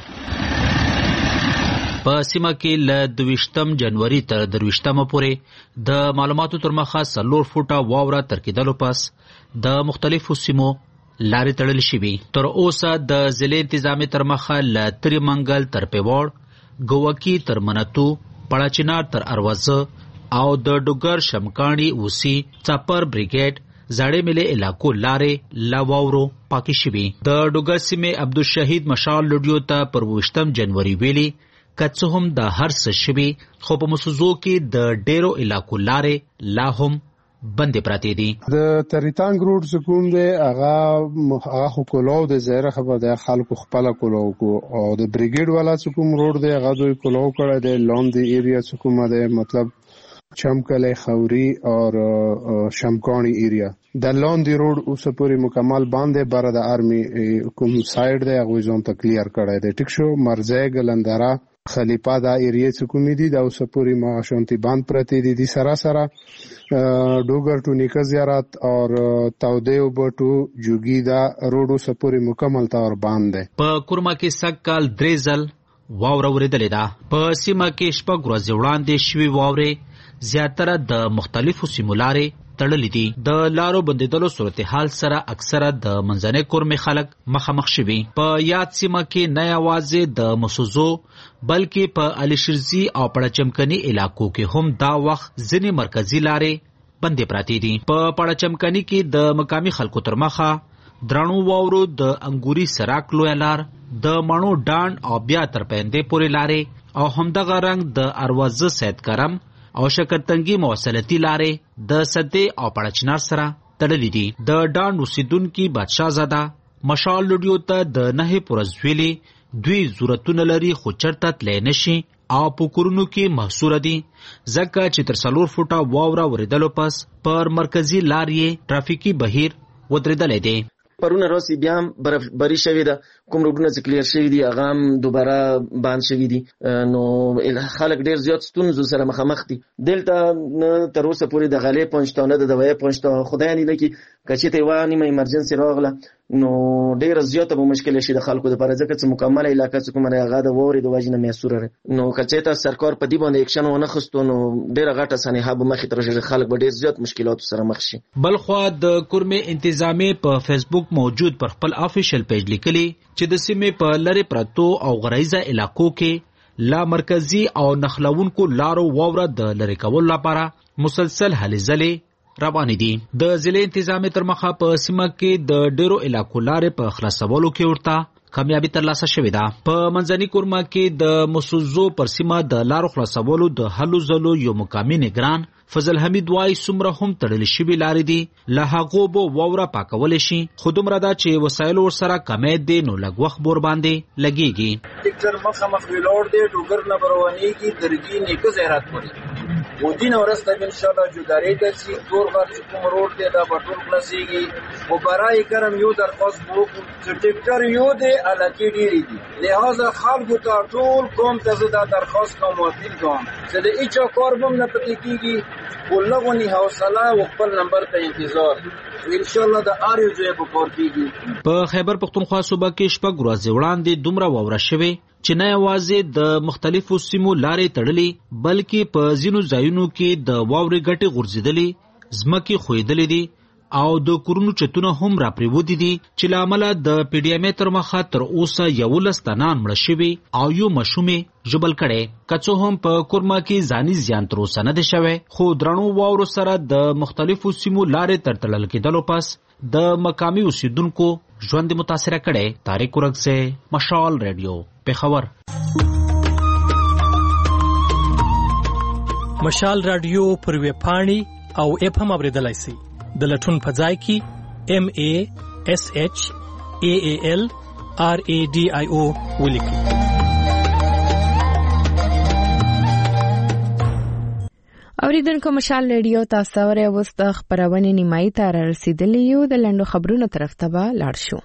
په سیمه کې ل دویشتم جنوري تر درویشتمه پورې د معلوماتو تر مخه څلور فوټه واوره تر کېدلو پس د مختلفو سیمو لارې تړل شوي. تر اوسه د ضلع انتظامي تر مخه ل تری منګل تر پیوړ، ګوکی تر منتو، پړاچینار تر اروازه او د ډوګر شمکانی اوسی چاپر بریګیډ زړې ملي علاقو لارې لا واورو پاکي شوي. د ډوګر سیمې عبدالشهید مشال لډیو ته پر ویشتم جنوري ویلي کڅ هم د هر څه شوي، خو په مسوزو کې د ډیرو علاقو لارې لا هم بندې پراته دي. د تریتانګ روډ سکوم دی هغه هغه خو کولو د زیره خبر د خلکو خپل کولو کو او د بریګیډ والا سکوم روډ دی هغه دوی کولو کړه د لاندې ایریا سکوم دی، مطلب چمکل خوري اور شمکانی ایریا. د لاندې روډ اوس پوری مکمل باندې بار د آرمی کوم سایډ دی هغه ځون ته کلیر کړه دی. ټیک شو مرزه ګلندرا خلیپا دا ایریا سکومی دي دا اوس پوری ما شانتی باند پرتی دي دي سرا سرا ډوګر ټو نیکه زیارت اور تاودیو بټو جوګی دا روډو سپوري مکمل تور باندې. په کورما کې سکل درېزل واوره ورېدلې ده. په سیمه کې شپږ ورځې وړاندې شوي واورې زیاتره د مختلفو سیمو لارې تړلې دي. د لارو بندیدلو صورتحال سره اکثره د منځنۍ کورمې خلک مخامخ شوي. په یاد سیمه کې نه یوازې د مسوزو بلکې په علي شرزي او پړچمکني علاقو کې هم دا وخت ځینې مرکزی لارې بندې پراته دي. په پړچمکني کې د مقامي خلکو تر مخه درانو واورو د انګوري سراک لوی لار، د مڼو ډاند او بیا تر پیندې پورې لارې او همدغه رنګ د اروازه سید کرم او شکرتنګي مواصلتي لارې د سدې او پړچنار سره تړلې دي. د ډاند اوسیدونکي بادشاه زاده مشال لډیو ته د نه پرزویلي دوی ضرورتونه لري خو چرته تللی نشي او په کورونو کې محصوره دي ځکه چې تر څلور فوټه واوره ورېدلو پس پر مرکزي لارې ترافیکي بهیر ودرېدلی دی. پرونه راسي بیا هم برابري شوې ده، کوم روډونه چې کلیر شوي دي هغه هم دوباره باند شوي دي، نو خلک ډېر زیات ستونزو سره مخامخ دي. دلته نه تر اوسه پورې د غلې پنجتانه د دوایي پنجتانه خدای نه لکه که چېرته یوه نیمه ایمرجنسي راغله نو ډېره زیاته به مشکله شي د خلکو دپاره ځکه چې مکمله علاقه چې کومه دی هغه د واورې د وجې نه میسوره دی. نو که چېرته سرکار په دې باندې اکشن ونه خستو نو ډېره غټه سانحه به مخې ته راشي، خلک به ډېر زیات مشکلاتو سره مخ شي. بلخوا د کورمې انتظامي په فیسبوک موجود پر خپل افیشل پیج لیکلي چې د سیمې په لرې پرتو او غرایزه علاقو کې لا مرکزی او نخلونکو لارو واوره د لرې کولو لپاره مسلسل هلې ځلې روانې دي. د ضلع انتظامي تر مخه په سیمه کې د ډیرو علاقو لارې په خلاصولو کې ورته کامیابي ترلاسه شوې ده. په منځني کورما کې د مسوزو پر سیمه د لارو خلاصولو د هلو ځلو یو مقامي نگران فضل حمید وای څومره هم تړل شوي لارې دي له هغو به واوره پاکولی شي، خو دومره ده چې وسایل ورسره کمی دي نو لږ وخت بور باندې لګېږي. ټیکټر مخامخ ویلوړ دی ډوګر نه روانېږي درګي نیکه زیارت پورې ودین ورسته ان شاء الله جداري درسي تور غر کوم روډ دی دا بټول خلاصيږي او برای کرم یو درخواست وکړو چې ټیکټر یو دی الکه ډیری دي لہذا خلکو ته ټول کوم ته دا درخواست کوم موافق کوم چې د ایچا کار بم نه پټی کیږي ولغونی حوصله او خپل نمبر ته انتظار ان شاء الله د اړ یو ځای په کور کیږي. په خیبر پختونخوا صوبه کې شپږ ورځې وړاندې دومره واوره شوې چې نه یوازې د مختلفو سیمو لارې تړلې بلکې په ځینو ځایونو کې د واورې ګټې غورځېدلې، ځمکې ښویېدلې دي او د کورونو چتونه هم راپرېوتي دي چې له امله د پی ډي ایم تر مخه تر اوسه یولس تنان مړه شوي او یو ماشوم یې ژوبل کړی. که څه هم په کورما کې ځاني زیان تر اوسه نه دی شوی، خو درنو واورو سره د مختلفو سیمو لارې تر تړل کېدلو پس د مقامي اوسیدونکو ژوند متاثره کړی. طارق ورکزی، مشال ریډیو، پېښور. مشال رادیو پر ویب پاڼې او اپ هم اورېدلای شئ. د لټون په ځای کې ایم ای ایس ایچ ای ای ایل آر ای ډي آی او ولیکئ. اوریدونکو مشال ریډیو تاسو اورئ اوس د خبرونې نیمایي ته رسیدلی یو د لنډو خبرونو طرف ته به لاړ شو.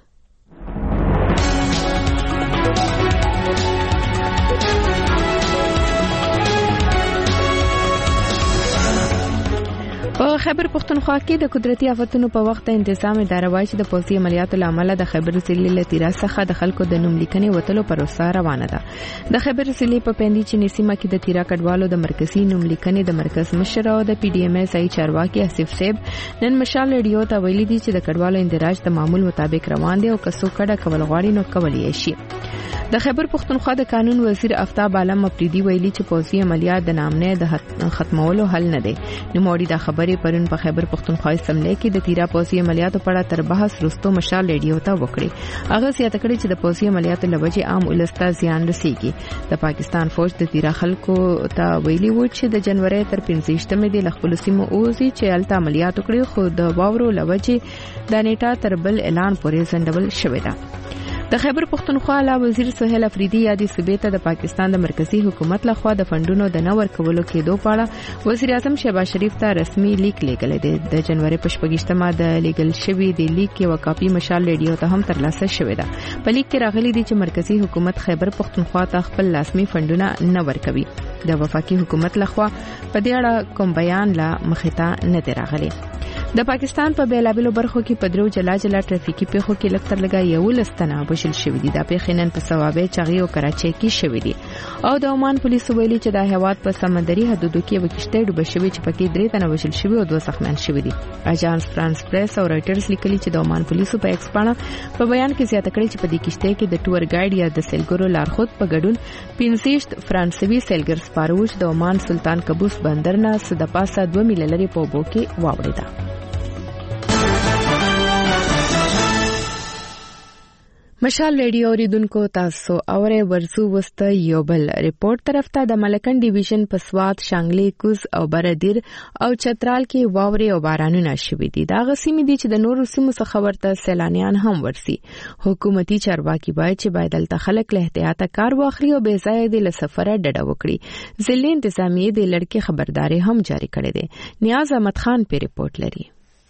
په خیبر پختونخوا کې د قدرتي آفتونو په وخت د انتظام اداره وایي چې د پوځي عملیاتو لامل د خیبر ضلع له تیرا څخه د خلکو د نوم لیکنې وتلو پروسه روانه ده. د خیبر ضلع په پندي چینی سیمه کې د تیرا کډوالو د مرکزی نوم لیکنې د مرکز مشر او د پی ډی ایم ایس ای چارواکي اسف صاحب نن مشال ریډیو ته ویلي دي چې د کډوالو اندراج د معمول مطابق روان دي او کسو کډه کول غواړي نو کولی شي. د خیبر پختونخوا د قانون وزیر آفتاب عالم افریدي ویلي چې پوځي عملیات د نامنه د ختمولو حل نه دي. نو موړي د خبرې پرون په خیبر پختونخوا اسمبلی کې د تیرا پوځي عملیاتو په اړه تر بحث وروسته مشال ریډیو ته وکړي. هغه زیاته کړې چې د پوځي عملیاتو لوجه عام ولستا زیان رسیږي. د پاکستان فوج د تیرا خلکو ته ویلي و چې د جنوري تر پنځه د خپل سیمو اوزي چې الته عملیات وکړي خو د واورو لوجه د نیټه تر بل اعلان پورې زندول شوې ده. د خیبر پختونخوا لا وزیر سهیل افریدي یادي صوبې ته د پاکستان د مرکزی حکومت لخوا د فندونو د نور کولو کېدو په اړه وزیر اعظم شهباز شریف ته رسمي لیک لیکل دي. د جنوري په شپږشتمه د لیګل شوی د لیک یو کاپی مشال ریډیو ته هم ترلاسه شوې ده. په لیک کې راغلي دي چې مرکزی حکومت خیبر پختونخوا ته خپل لازمي فندونه نه ورکوي. د وفاقي حکومت لخوا په دې اړه کوم بیان لا مخته نه دی راغلی. د پاکستان په بیلابلو برخو کې په درو جلا جلا ټرافیکي پیښو کې لکتر لګا یو لستنه وشل شوې دي. د پیښې نن په ثوابه چغي او کراچۍ کې شوې دي. او د عمان پولیسو ویلي چې د هیواد په سمندري حدودو کې وکشته ډوب شوې چې پکې درې تنه وشل شوې او دوه زخمیان شوې دي. اجانس فرانس پریس او رائټرز لیکلي چې د عمان پولیسو په ایکس باندې په بیان کې زیاته کړې چې په دې کشته کې د ټور ګایډ یا د سیلګرو لارښود په ګډون پنځه فرانسوي سیلګر سپاروش د عمان سلطان قبوس بندر نه د پاسه دوه میل لري په اوبو کې واوړېده. مشال ریډیو اوریدونکو تاسو اوره ورزو وسته یو بل ریپورت طرف ته د ملکن ډیویژن په سواد شانګلی کوز او بردیر او چترال کې واوري او بارانونه شوي دي. دا غسیمې دي چې د نورو سیمو څخه ورته سیلانیان هم ورسي. حکومتي چارواکي باید چې باید دلته خلک له احتیاطه کار واخلي او بې ځایه د لسفره ډډه وکړي. ضلع انتظامیه د لړکې خبرداري هم جاری کړې ده. نیاز احمد خان په ریپورت لري.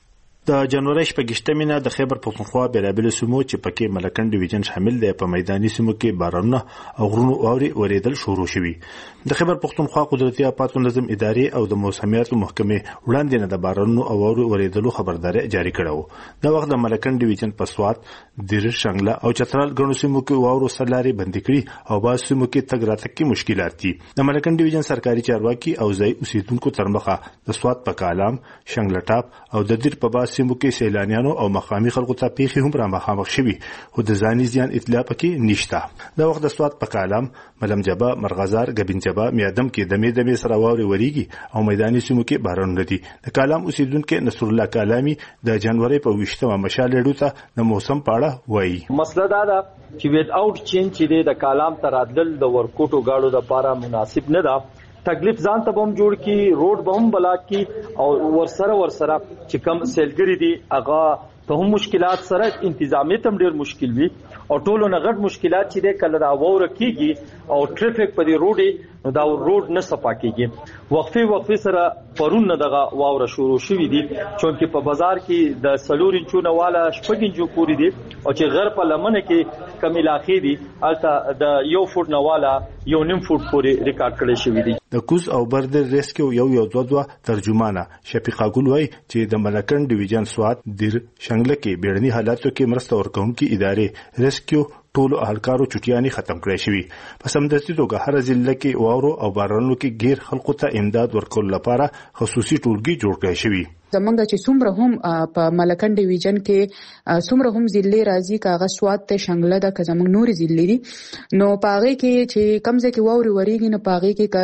د جنوري شپږشتمې نه د خیبر پختونخوا بیلابل سیمو چې پکې ملکن ډیویژن شامل دی په میداني سیمو کې بارانونه او غرونو واوري وریدل شروع شوي. د خیبر پختونخوا قدرتي آفات نظم ادارې او د موسمیاتو محکمې وړاندې نه د بارانونو او واوري وریدلو خبرداري جاری کړه. د وخت د ملکن ډیویژن په سواد دیر شنګلا او چترال غنو سیمو کې واورو سلاري بند کړي او باز سیمو کې تګ راتګ کې مشکلات دي. د ملکن ډیویژن سرکاري چارواکي او ځای اوسیدونکو ترمخه د سواد په کالام شنګلا ټاپ او د دیر په باز سیمو کې سیلانیانو او مقامي خلکو ته پیښې هم را مخامخ شوي خو د ځاني زیان اطلاع پکې نشته. د وخت د سواد په کالام ملم جبا مرغزار غبین جبا میادم کې دمه دمه سره واوري وریږي او میداني سیمو کې بارانونه دي. د کالام اوسیدونکو نصر الله کالامي د جنوري په وشتمه مشال ډو ته د موسم پاړه وایي. مسله دا ده چې ویډ اوټ چینج چې د کالام ترادل د ورکوټو گاډو د لپاره مناسب نه ده. تکلیف ځان ته بم جوړ کی روډ بم بلاک کی او ورسره ورسره چې کم سیلګری دي هغه ته هم مشکلات سره انتظامی تم ډیر مشکل وي او ټولو نه غټ مشکلات چې د کله دا ووره کیږي او ټریفیک په دې روډ نو دا روډ نه صفا کیږي. وقفه وقفه سره پرون نه دغه واوره شروع شوې دي چونکه په بازار کې د سلور انچونه والا شپږ انچو پوری دي او چې غر په لمنه کې کم علاقې دي البته د یو فوټ نه والا یو نیم فوټ پوری ریکارډ کړي شوې دي. د کوز او بردر ریسکیو یو یو دوه دوه ترجمانه شفیقه ګل وای چې د ملکن ډیویژن سواد دیر شنګله کې بیړني حالاتو کې مرسته ورکوونکي ادارې ریسکیو ټولو اهلکارو چټیانی ختم کړی شوی. په سمدستي توګه هر ضلع کې واورو او بارانونو کې غیر خلکو ته امداد ورکول لپاره خصوصي ټولګي جوړ کړی شوی. زمونږ چې څومره هم په ملکن ډیویژن کې څومره هم ضلع راځي کاغه سواد ته شنګله د کزمنګ نور ضلع دي نو پاغه کې چې کمزه کې ووري وریږي نو پاغه کې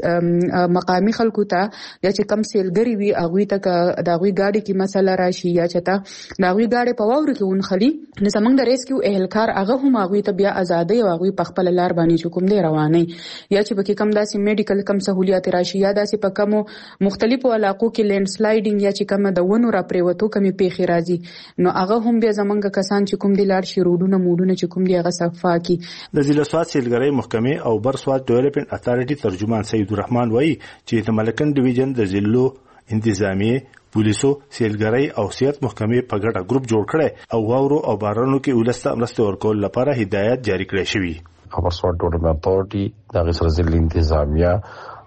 کا مقامی خلکو ته یا چې کم سیلګری وي اغوی ته د اغوی گاډي کې مسله راشي یا چې ته د اغوی گاډي په ووري کې ونخلي نو زمونږ د ریسکیو اهلکار هغه هم اغوی ته بیا ازادي او اغوی په خپل لار باندې کوم دی رواني یا چې پکې کم داسې میډیکل کم سہولیات راشي یا داسې په کوم مختلفو علاقو کې لینډ سلایډینګ یا چې کوم د ونو را پریوتو کمی پیخي راځي نو هغه هم بیا زمونږ کسان چې کوم دي لاړ شي روډونه موډونه چې کوم دي هغه صفا کی. د ضلع سواد سیلګرۍ محکمې او بر سواد ډیولپمنٹ اتھارټي ترجمان سید الرحمن وایي چې د ملکن ډیویژن د ضلعو انتظامیه پولیسو سیلګرۍ او سیاحت محکمې په ګډه ګروپ جوړ کړي او واورو او بارانونو کې ولسته مرسته ورکول لپاره هدایت جاری کړی شوی. خبر سواد ډیولپمنٹ اتھارټي د غسر ضلع انتظامیه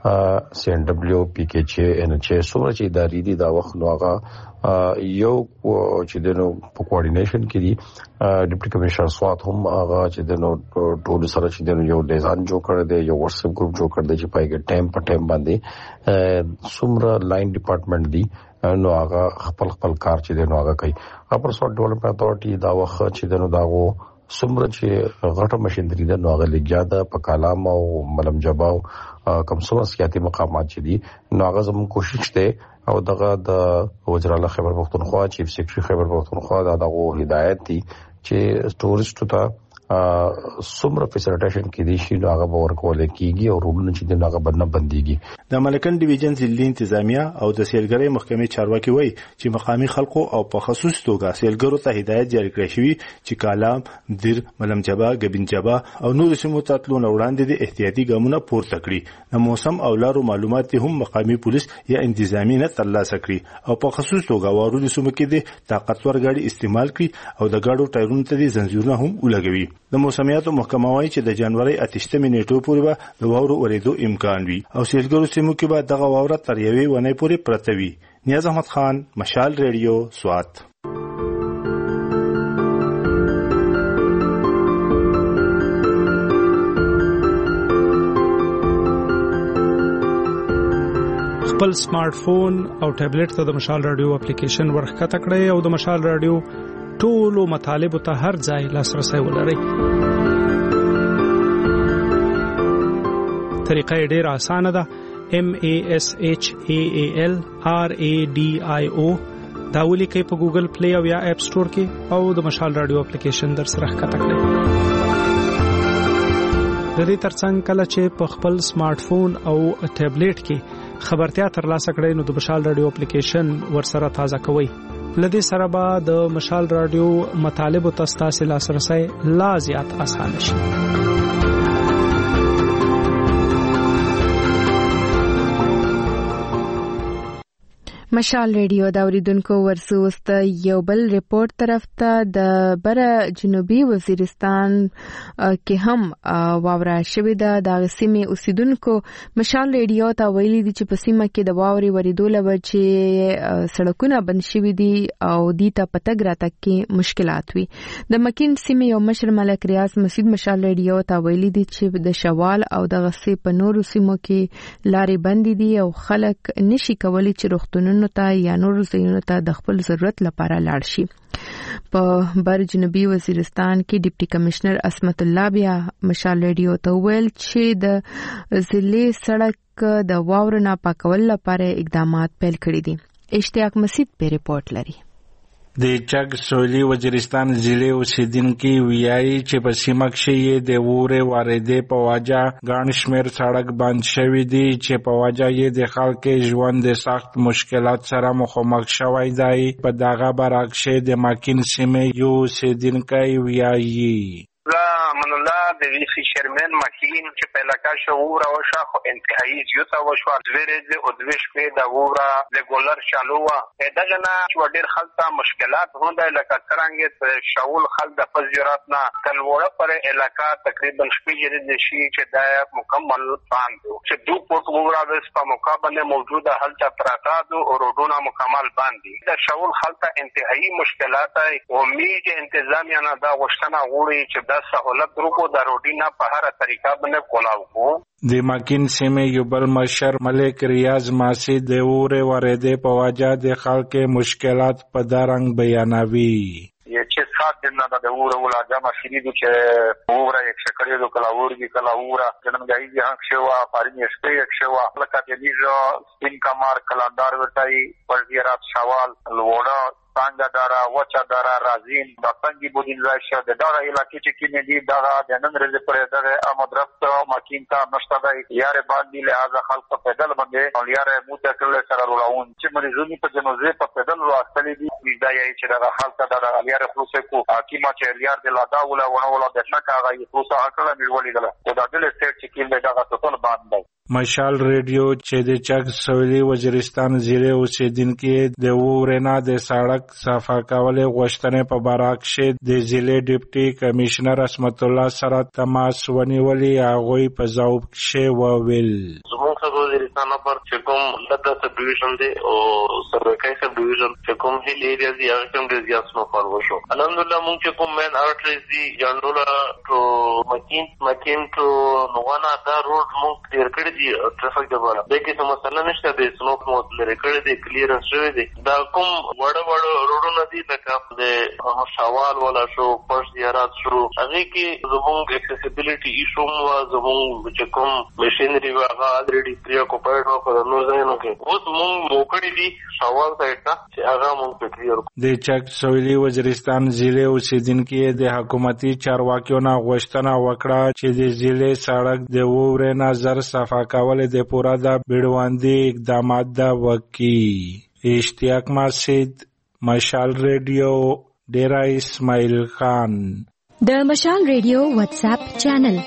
سی ان ډبلیو پی کې چې ان چې څومره چې ادارې دي دا وخت نو هغه یو چې دنو په کوارډینیشن کې دي ډیپټي کمشنر سوات هم هغه چې دنو ټول سره چې دنو یو ډیزاین جوړ کړی دی یو واتس اپ ګروپ جوړ کړی دی چې پایګه ټایم په ټایم باندې څومره لاین ډپارټمنټ دی نو هغه خپل خپل کار چې دنو هغه کوي اپر سوات ډیولپمنٹ اتھارټي دا وخت چې دنو داغو څومره چې غټه ماشينري ده نو هغه لګیا ده په کلام او ملم جباو کوم څومره سیاسي مقامات چې دي نو هغه زموږ کوشش ده او دغه د وزیر اعلی خیبر پختونخوا چیف سیکریټری خیبر پختونخوا دا دغه هدایت دي چې ټوریسټو ته څومره فیسیلیټیشن کې دي شي هغه به ورکول کیږي او روډونه چې دغه هغه بدنه بنديږي د ملکن ډیویژن ضلعي انتظامیه او د سیلګرۍ محکمې چارواکي وایي چې مقامی خلکو او په خصوص توګه سیلګرو ته هدایت جاری کړی شوی چې کالام دیر ملم جبا غبین جبا او نور سیمو ته تلو وړاندې د احتیاطي ګامونه پورته کړي د موسم او لارو معلومات هم مقامی پولیس یا انتظامی نه ترلاسه کړي او په خصوص توګه وارونو سیمو کې د طاقتور غاډي استعمال کړي او د غاډو ټایرونو ته د زنجیرونه هم ولګوي د موسمیاتو محکمه وايي چې د جنوري اتهشتمې نیټو پورې به د واورو ورېدو امکان وي او سیلګرو سیمو کې به دغه واوره تر یوې ونې پورې پرته وي. نیاز احمد خان، مشال ریډیو، سوات. خپل سمارټ فون او ټابلیټ ته د مشال رادیو اپلیکیشن ورخکته کړئ او د مشال رادیو ټولو مطالب ته هر ځای لاسرسي ولرئ. طریقه یې ډېره اسانه ده. M A S H A A L R A D I O دا ولیکئ په ګوګل پلی او یا اپ سٹور کې او د مشال رادیو اپلیکیشن در سره ښکته کړئ. د دې ترڅنګ کله چې په خپل سمارټ فون او ټابلیټ کې خبرتیا ترلاسه کړئ نو د مشال رادیو اپلیکیشن ورسره تازه کوئ. لدې سره به د مشال رادیو مطالب او تاسو لاسرسي لا زیات آسان شي. مشال ریډیو دا اوریدونکو ورسوست یو بل ریپورت طرف ته د بره جنوبي وزیرستان کې هم واوره شوې ده. د سیمې اوسیدونکو مشال ریډیو ته ویلي دي چې په سیمه کې د واوري ورېدو له وجې سړکونه بند شوي دي او دي ته په تګ راتګ کې مشکلات وي. د مکین سیمې یو مشر ملک ریاض مسعود مشال ریډیو ته ویلي دي چې د شوال او د غسې په نورو سیمو کې لارې بندې دي او خلک نشي کولی چې روغتونونو ته یا نور ځایونو ته د خپل ضرورت لپاره لاړ شي. په بر جنوبي وزیرستان کې ډیپټي کمشنر اسمت الله بیا مشال ریډیو ته ویل چې د ضلع سړک د واورو نه پاکول لپاره اقدامات پیل کړي دي. اشتیاق مسعود په ریپورت لري. د چک سویلي وزیرستان ضلع اوسیدونکي ویایي چې په سیمه کې د وورې واردې په وجه ګڼ شمېر سړک بند شوي دي چې په وجه یې د خلکو ژوند د سخت مشکلات سره مخامخ شوی دی. په دغه برعکس د مکین سیمې یو اوسیدونکی ویایي من الله د ویسی شرمن مکین چې په علاقه شو وره وشا خو انتهایی زیاته وشو زویرې او د ویش په د وره د ګولر چالو وا دا جنا چې ډېر خلک مشکلات هونده لکه څنګه شاول خلک د فزیرات نه تلوړه پر علاقه تقریبا شپږ د شي چې د مکمل باندې چې دو پورت وره د په مقابله موجوده حالت پراته او روډونه مکمل باندې د شاول خلک انتهایی مشکلات او امید انتظامیه نه دا غشتنه غوړي چې د سہولت روکو د روډینا په هر طریقه باندې کولاو کو. د مکین سیمې یو بل مشر ملک ریاض ماسی د اورې ورېدې په وجه د خلکو مشکلات په دارنګ بیانوي. یې چې سات دن نه د اورې ولا جمع شری دي چې اورې یک شکړې د کلا اورګي کلا اورا جنمګای دي هغه شوا پارینې سپې یک شوا لکه د دې سپین کمار کلندار ورتای پرځيرات شوال لوړا څنګه دارا وچا دارا رازین د څنګه بودین راشه د دارا علاقې چې کینې دي دغه د نن ورځې پرې دغه امدرفت مکین ته نشته دی یاره باندې لہذا خلک په بدل باندې او یاره موته کله سره رولاون چې مریضونی په جنوزه په بدل راستلې دي دا یې چې دغه خلک دغه یاره خلاصې کو حکیمه چې یار د لادا ولا ونه ولا د شکا غي خلاصه کړه نیولې ده دا د سټ چې کله دغه ټول باندې مشال ریډیو چې د چک سویلي وزیرستان ضلع اوسیدونکي د وورنا د سړک صفا کولو غوښتنې په باره کې د ضلع ډیپټي کمشنر اسمت الله سره تماس ونیولې. هغوی په ځواب کې وویل زموږ څخه وزیرستان پر چې کوم لږه سب ډیویژن دی او سروکای سب ډیویژن چې کوم هیل ایریا دی هغه کوم ډیر زیات سنوفال وشو. الحمدلله موږ چې کوم مین ارټریز دی جانډولا ټو مکین مکین ټو نوانا دا روډ موږ کلیر کړی دی ټرافیک دغه د کې څه مسله نشته د سنوف مو لري کړی دی کلیرنس شوی دی. دا کوم وړ وړ روډونه دي لکه د شوال ولا شو پښ زیارات شو هغه کې زموږ اکسسیبিলিټي ایشو مو زموږ چې کوم ماشينري هغه الریډي پریا کوپایډ نو کړو نو ځای نو کې اوس موږ موکړی دي شوال سایټ چې هغه موږ په کلیر د چک سویلي وزیرستان ضلع اوسیدونکي د حکومتي چارواکیو نه غوښتنه وکړه چې د ضلع سړک د وورنا زر صفا کول د پوره د بیړوندي اقدامات د وکي. اشتیاق مسجد مشال ریډیو ډیرا اسماعیل خان. د مشال ریډیو واتس اپ چینل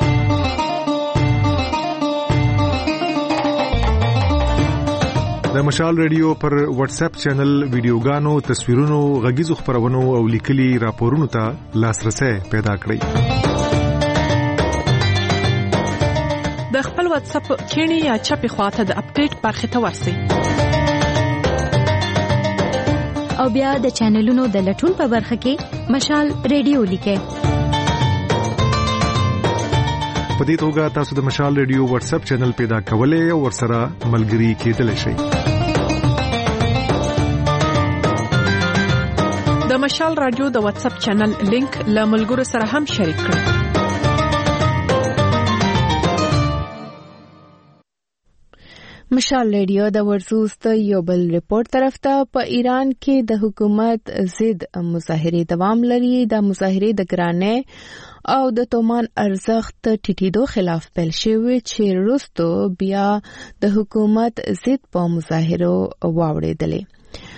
د مشال ریډیو پر واتس اپ چینل ویډیوګانو، تصویرونو، غږیزو خبرونو او لیکلي راپورونو ته لاسرسي پیدا کړئ. د خپل واتس اپ کینی یا چپی خواته د اپډیټ برخه ته ورسئ او بیا د چینلونو د لټون په برخه کې مشال ریډیو لیکئ. په دې توګه تاسو د مشال ریډیو واتس اپ چینل پیدا کولای او ورسره ملګري کېدلی شئ. د مشال رادیو د واتس اپ چینل لینک له ملګرو سره هم شریک کړئ. مشال ریډیو د ورزوز ته یو بل ریپورت طرف ته په ایران کې د حکومت ضد مظاهرې دوام لري. د مظاهرې د ګرانۍ او د تومان ارزښت ټیټېدو خلاف پیل شوی چې وروسته بیا د حکومت ضد په مظاهرو واوړېدلې.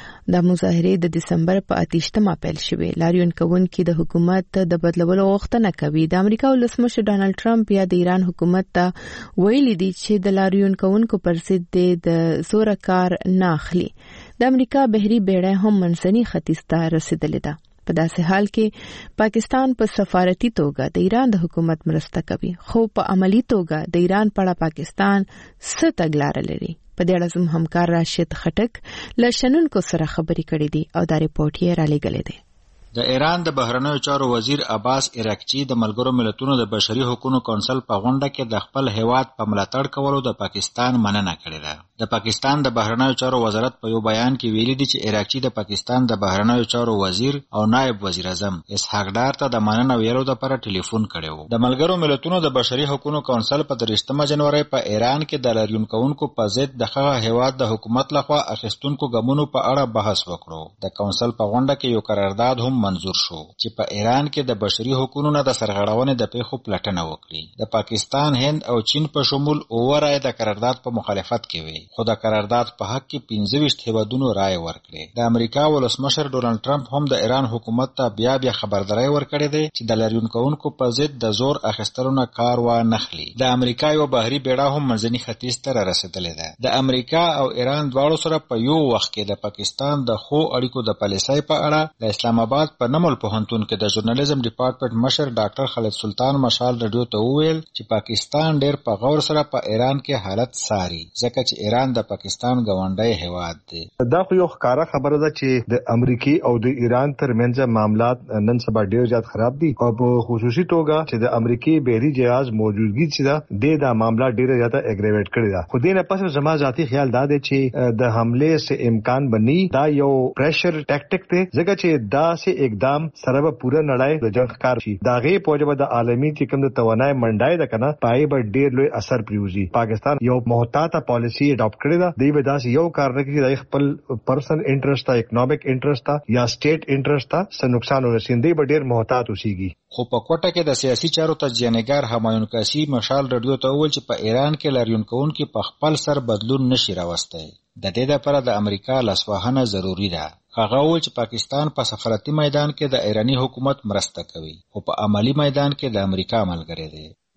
د مظاهرې د دسمبر په اتیشتمه پیل شوی. لاریون کوونکي د حکومت د بدلولو غوښتنه کوي. د امریکا ولسمشر ډانلډ ټرمپ یا د ایران حکومت ته ویلي دي چې د لاریون کوونکو پر ضد د زور کار نه اخلي. د امریکا بحري بیړۍ هم منځني ختیځ ته رسیدلې ده. په داسې حال کې پاکستان په سفارتي توګه د ایران د حکومت مرسته کوي، خو په عملی توګه د ایران په اړه پاکستان څه تګلاره لري. په دې اړه زموږ همکار راشد خټک له شنونکو سره خبرې کړې دي او دا ریپورت یې را لېږلی دی. د ایران د بهرنیو چارو وزیر عباس عراقچی د ملګرو ملتونو د بشري حقوقو کونسل په غونډه کې د خپل هیواد په ملاتړ کولو د پاکستان مننه کړې ده. د پاکستان د بهرنیو چارو وزارت په یو بیان کې ویلي دي چې عراقچی د پاکستان د بهرنیو چارو وزیر او نائب وزیر اعظم اسحاق ډار ته د مننه ویلو لپاره ټلیفون کړی و. د ملګرو ملتونو د بشري حقوقو کونسل په درېشتمه جنوري په ایران کې د لاریون کوونکو په ضد د هغه هیواد د حکومت لخوا اخیستونکو ګامونو په اړه بحث وکړو. د کونسل په غونډه کې یو قرارداد هم منظور شو چې په ایران کې د بشري حقوقو نه د سرغړونې د پیښو پلټنه وکړي. د پاکستان، هند او چین په شمول اووه رایې د قرارداد په مخالفت کې وي، خو د قرارداد په حق کې پنځه ویشت هیوادونو رایې ورکړې. د امریکا ولسمشر ډونالډ ټرمپ هم د ایران حکومت ته بیا بیا خبرداری ورکړې ده چې د لاریون کوونکو په ضد د زور اخیستلو نه کار وانخلي. د امریکا یو بحري بیړۍ هم منځني ختیځ ته رسیدلې ده. د امریکا او ایران دواړو سره په یو وخت کې د پاکستان د خو اړیکو د پالیسۍ په اړه د اسلام آباد په نمل پوهنتون کې د ژورنالیزم ډپارټمنټ مشر ډاکټر خالد سلطان مشال رادیو ته وویل چې پاکستان ډېر په غور سره په ایران کې حالت څاري، ځکه چې ایران د پاکستان ګاونډی هیواد دی. دا خو یو ښکاره خبره ده چې د امریکای او د ایران ترمنځ معاملات نن سبا ډېر زیات خراب دي او په خصوصي توګه چې د امریکای بحري جهاز موجودګي چې ده د دا معاملات ډېر زیات اګریویټ کړی ده. خو دې نه پس زما ذاتی خیال دا دی چې د حمله سه امکان بني دا یو پریشر ټیکټیک دی، ځکه چې دا سه اقدام سره پوره نړۍ د جنگ ښکار شي. دا غي پوجبه د عالمي چې کوم د توانای منډای ده کنه پای به ډېر لوی اثر پریوزي. پاکستان یو محتاطه پالیسی اډاپټ کړی ده. دی به داس یو کار نه کوي د خپل پرسنل انټرست تا اکونومیک انټرست تا یا سټیټ انټرست تا څه نقصان ورسیندي به ډېر محتاط اوسيږي. خو په کوټه کې د سیاسي چارو تجزیه‌نګار همایون کاسي مشال رادیو ته وویل چې په ایران کې لاریون کوونکي په خپل سر بدلون نشي راوستي. د دې لپاره د امریکا لاسوهنه ضروری ده. هغه وویل چې پاکستان په سفارتي میدان کې د ایرانی حکومت مرسته کوي، خو په عملی میدان کې د امریکا ملګری دی.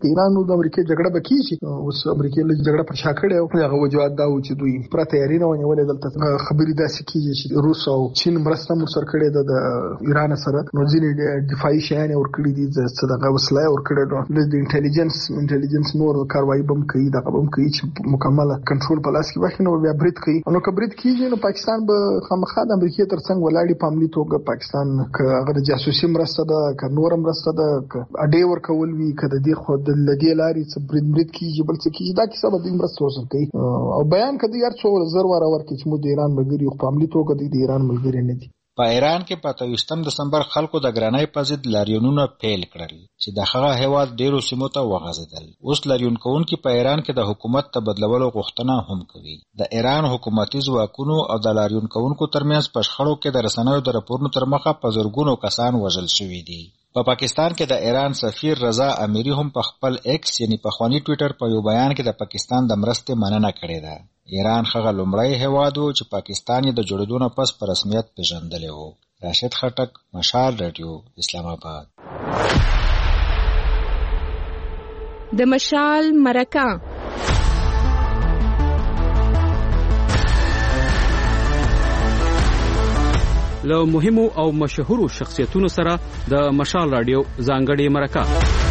ایران او د امریکا جګړه بکیږي اوس امریکا له جګړه پر شا کړې او هغه وجوهات دا و چې دوی پر تیاری نه ونیولې دلته خبرې داسې کیږي چې روس او چین مرسته مرسر کړې ده د ایران سره نو ځینې دفاعي شیان ورکړي دي چې دغه وسله ورکړي نو د انټيليجنس انټيليجنس نور کاروایی بم کوي دغه بم کوي چې مکمل کنټرول په لاس کې واخلي نو بیا برید کوي نو که برید کیږي نو پاکستان به خامخا د امریکا ترڅنګ ولاړی په عملي توګه پاکستان که هغه د جاسوسي مرسته ده که نور مرسته ده که اډې ورکول وي که د دې خو د لدې لارې څه برید برید کیږي بل څه کیږي دا کیسه به د مرسته ورسره کوي او بیان کړي یار څو زر واره ورکړي چې موږ د ایران ملګری خو په عملي توګه د ایران ملګری نه دي. په ایران کې په اتویشتم دسمبر خلکو د ګرانۍ په ضد لاریونونه پیل کړل چې د هغه هیواد ډیرو سیمو ته وغځېدل. اوس لاریون کوونکي په ایران کې د حکومت تبدلولو غوښتنه هم کوي. د ایران حکومتي ځواکونو او د لاریون کوونکو ترمنځ په شخړو کې د رسنیو د راپورونو تر مخه په زرګونو کسان وژل شوي دي. په پا پاکستان کې د ایران سفیر رضا امیری هم په خپل ایکس یعنی په خواني ټوئیټر په یو بیان کې د پاکستان د مرستې مننه کړې ده. ایران هغه لومړی هیواد و چې پاکستان یې د جوړېدو نه پس په رسمیت پیژندلی و. راشد خټک، مشال رادیو، اسلام آباد. د مشال مرکه له مهمو او مشهورو شخصیتونو سره د مشال رادیو ځانګړې مرکه.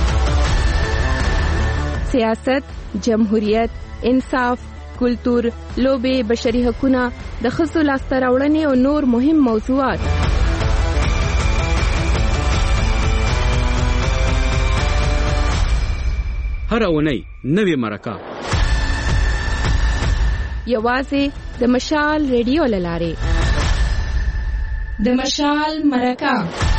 سیاست، جمهوریت، انصاف، کلتور، لوبې، بشري حقوقونه، د ښځو لاسته راوړنې او نور مهم موضوعات. هر اونۍ نوې مرکه یوازې د مشال ریډیو له لارې. د مشال مرکه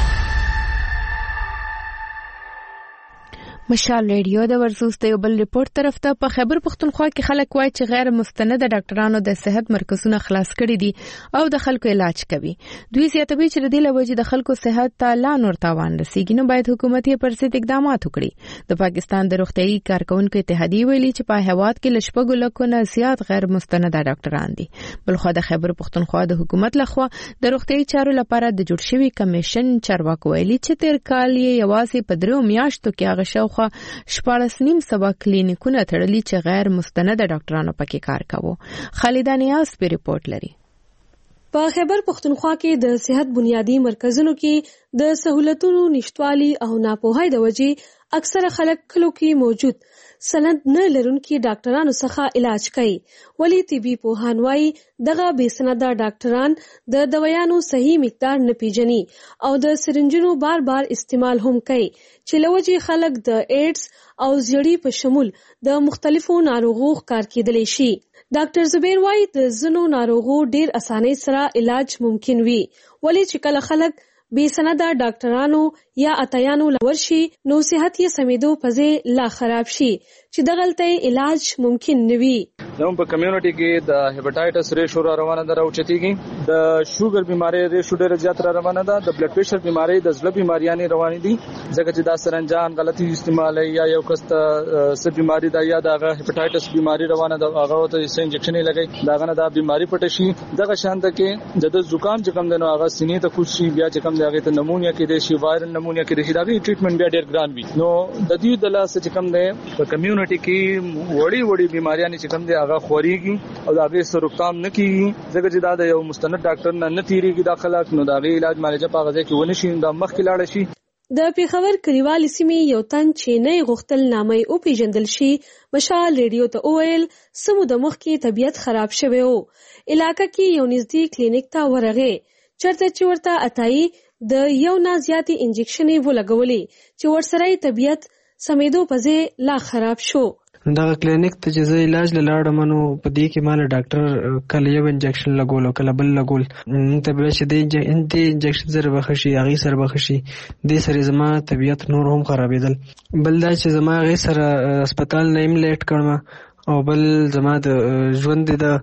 مشال ریډیو د ورزوس د یو بل ریپورت طرف ته په خیبر پختونخوا کې خلک وایي چې غیر مستند ډاکټرانو د صحت مرکزونه خلاص کړي دي او د خلکو علاج کوي. دوی زیاتوي چې د دې لوجې د خلکو صحت ته لا نور تاوان رسیږي نو باید حکومت یې پر ضد اقدامات وکړي. د پاکستان د روغتیايي کارکونکو اتحادیې ویلي چې په هیواد کې ل شپږو لکو نه زیات غیر مستند ډاکټران دي. بلخو د خیبر پختونخوا د حکومت لخوا د روغتیايي چارو لپاره د جوړ شوي کمیشن چارواکو ویلي چې تیر کال یې یوازې په درو میاشتو کې هغه شاوخوا شپاړس نیم سوه کلینیکونه تړلي چې غیر مستند ډاکټرانو پکې کار کوي. خالده نیاز په ریپورت لري. په خیبر پختونخوا کې د صحت بنیادی مرکزونو کې د سہولتونو نشټوالي او ناپوهۍ د وجې اکثره خلک کلو کې موجود سند نه لرونکي ډاکټرانو څخه علاج کوي. ولی طبي پوهان وايي دغه بې سنده ډاکټران د دوايانو صحیح مقدار نه پیژني او د سرنجونو بار بار استعمال هم کوي چې لوجې خلک د ایډز او زیړی په شمول د مختلفو ناروغو ښکار کېدلی شي. ډاکټر زبیر وايي د ځینو ناروغو ډیر اسانۍ سره علاج ممکن وي ولی چې کله خلک بې سنده ډاکټرانو یا اتیانو لور شي نو صحت یې سمیدو پځې لا خراب شي چې دغلته علاج ممکن نوي. زموږ په کمیونټي کې د هپاتایټس ریشو را روانه ده راوچتيږي، د شوګر بیماری ریشو ډیره زیات را روانه ده، د بلډ پریشر بیماری د زړه بیماریاں روانې دي ځکه چې دا سرنجان غلطي استعمال یا یو کس ته س بیماری ده یا د هپاتایټس بیماری روانه ده هغه ته یې انجکشن لګي داغه نه دا بیماری پټ شي. دغه شان ته کې د زکام چې کم دنو هغه سینې ته کوشي بیا چې کم دغه ته نمونیا کې د شي وایرل نمونیا کې د شي دغه ټریټمنټ بیا ډیر ګران وي. نو د دې د لاس چې کم ده په کمیونټي کې وړي وړي بیماریاں چې کم ده هغه خوريږي او دغه سره روکثام نه کیږي ځکه چې دا د یو مستند ډاکټر نه نه تیریږي داخله نو دغه علاج معالجه په غځه کې ونه شي د مخ کې لاړ شي. د پیښور کلیوال سیمې یو تن چې نه غختل نامې او پیژندل شي مشال ریډیو ته اویل سمو د مخ کې طبيعت خراب شوه او علاقې کې یو نږدې کلینیک ته ورغه چرته چې ورته اتای د یو نه زیاتې انجکشنې ولګولې چې ورسره طبيعت سمیدو پځې لا خراب شو. دا کلینیک ته چې زه علاج لاړم نو په دې کې مال ډاکټر کله یو انجکشن لګول او کله بل لګول ته به چې دې انجکشن سره بخشي هغه سره بخشي دې سره زما طبيعت نور هم خرابېدل. بل دا چې زما هغه سره هسپتال نه ایملیټ کړم او بل زما د ژوند د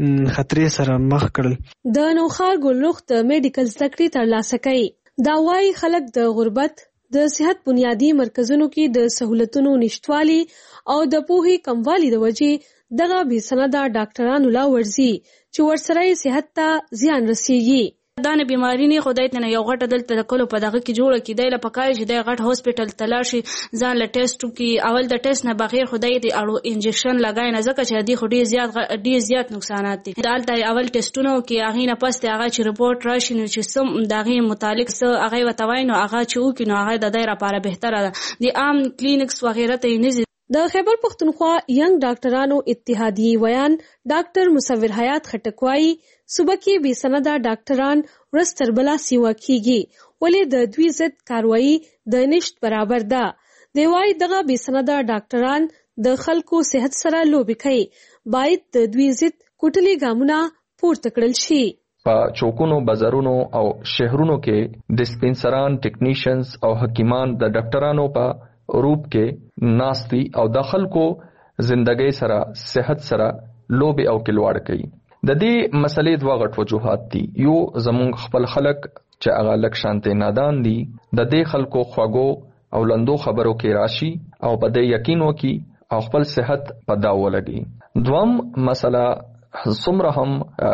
خطرې سره مخ کړل. د نوخار ګلرخ د میډیکل زدکړې ترلاسه کړي دا وايي خلک د غربت د صحت بنیادی مرکزونو کې د سہولتونو نشټوالي او د پوهې کموالي د وجې دغه بې سنده ډاکټرانو لا ورزي چې ورسره صحت ته زیان رسیږي. دا نه بیماری نه خدای ته نه یو غټه دلته د کلو په دغه کې جوړه کیدای له پکای چې د غټ هاسپټل تلاشي ځان له ټیسټ کی اول د ټیسټ نه بغیر خدای دې اړو انجکشن لګای نه ځکه چې دې خو ډیر زیات ډیر زیات نقصانات دي دالته اول ټیسټونو کې هغه نه پس ته هغه چې رپورت راشي نو چې سم دغه متعلق څه هغه وتاوای نو هغه چې وکړي نو هغه د دایره لپاره بهتره ده د عام کلینکس وغیرہ ته نه د خیبر پختونخوا ینګ ډاکټرانو اتحادیه ویان ډاکټر مصور حیات خټکوای صوبه کې بي سنده ډاکټران ورستر بلا سیوا کیږي ولې د دوی ضد کاروایی د نشټ برابر ده دی وای دغه بي سنده ډاکټران د خلکو صحت سره لوبي کوي باید د دوی ضد کوټلي ګامونه پورته کړل شي په چوکونو بازارونو او شهرونو کې ډسپنسران ټیکنیشنز او حکیمان د ډاکټرانو په روپ کې ناستي او د خلکو زندګۍ سره صحت سره لوبي او کلواړ کوي د دې مسلې دوه غټ وجوهات دي یو زموږ خپل خلک چې هغه لک شانته نادان دي د دې خلکو خواګو او لندو خبرو کې راشي او په دې یقین وکي او خپل صحت په داو لګي دوم مسله څومره هم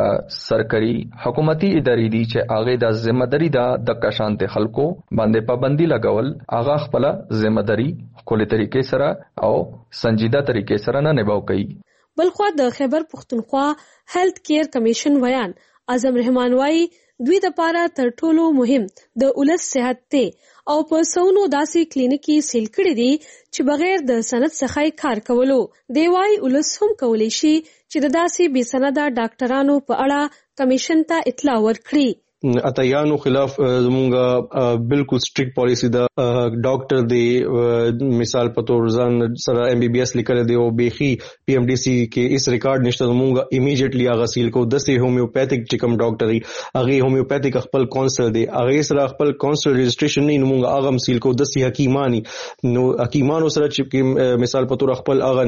سرکاري حکومتي ادارې دي چې هغه د ذمہداري د کشانته خلکو باندې پابندي لګول هغه خپل ذمہداري خپل طریقې سره او سنجیده طریقې سره نه نباو کوي بلخو د خیبر پختونخوا هیلث کیر کمیشن ویان اعظم رحمان وای دوی د پاره تر ټولو مهم د اولس صحت ته او په سونو داسې کلینیکي سیل کړي دي چې بغیر د سند څخه کار کولو دی وای اولس هم کولی شي چې د داسې بي سنده ډاکټرانو په اړه کمیشن ته اطلاع ورکړي اتیانو خلاف زمونږه بالکل سټریکټ پالیسی دا ډاکټر دی مثال په تور ځان سره ایم بي بي اس لیکل دی او بيخي پی ایم ډي سي کې اس ریکارډ نشته زمونږه ایمیډیټلی هغه سیل کو د سي هومیوپیتھیک چکم ډاکټر دی هغه هومیوپیتھیک خپل کونسل دی هغه سره خپل کونسل رجسٹریشن نه موږ هغه سیل کو د سي حکیمانی نو حکیمانو سره چې مثال په تور خپل هغه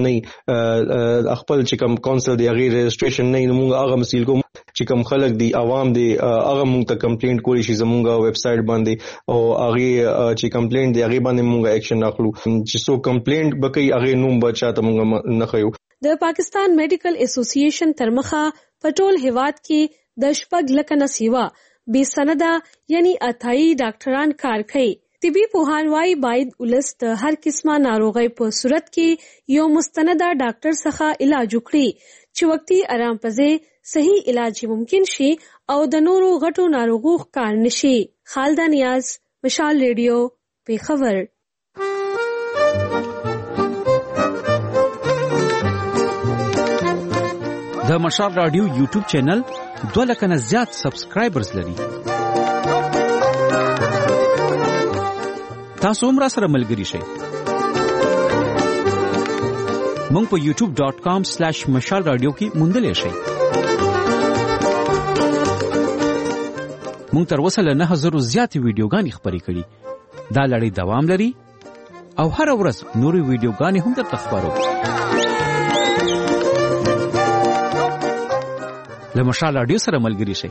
نه خپل چکم کونسل دی هغه رجسٹریشن نه موږ هغه سیل کو چې کوم خلک دی عوام دی هغه موږ ته کمپلینټ کولی شي زموږه ویب سټ باندې او هغه چې کمپلینټ دی هغه باندې موږ اکشن اخلو چې سو کمپلینټ بکې هغه نوم بچاته موږ نه خيو د پاکستان میډیکل اسوسییشن ترمخه پټول هیواد کې د شپږ لک نه سیوا بي سنده یعنی اتایي ډاکټران کار کوي طبي پوهانوای باید ولس د هر قسمه ناروغي په صورت کې یو مستنده ډاکټر څخه علاج وکړي چې وختي آرام پځې صحیح علاج ممکن شي او د نورو غټو ناروغو ښکار نشي خالده نیاز مشال ریډیو پیښور د مشال رادیو یوټیوب چینل دوه لک نه زیات سبسکرایبرز لري تاسو هم را سره ملګري شئ مونږ په یوټیوب ډاٹ کام سلیش مشال رادیو کې موندلی شئ مونږ تر اوسه له نه هزارو زیاتې ویډیوګانې خپرې کړي دا لړۍ دوام لري او هره ورځ نورې ویډیوګانې هم درته خپروو له مشال رادیو سره ملګري شئ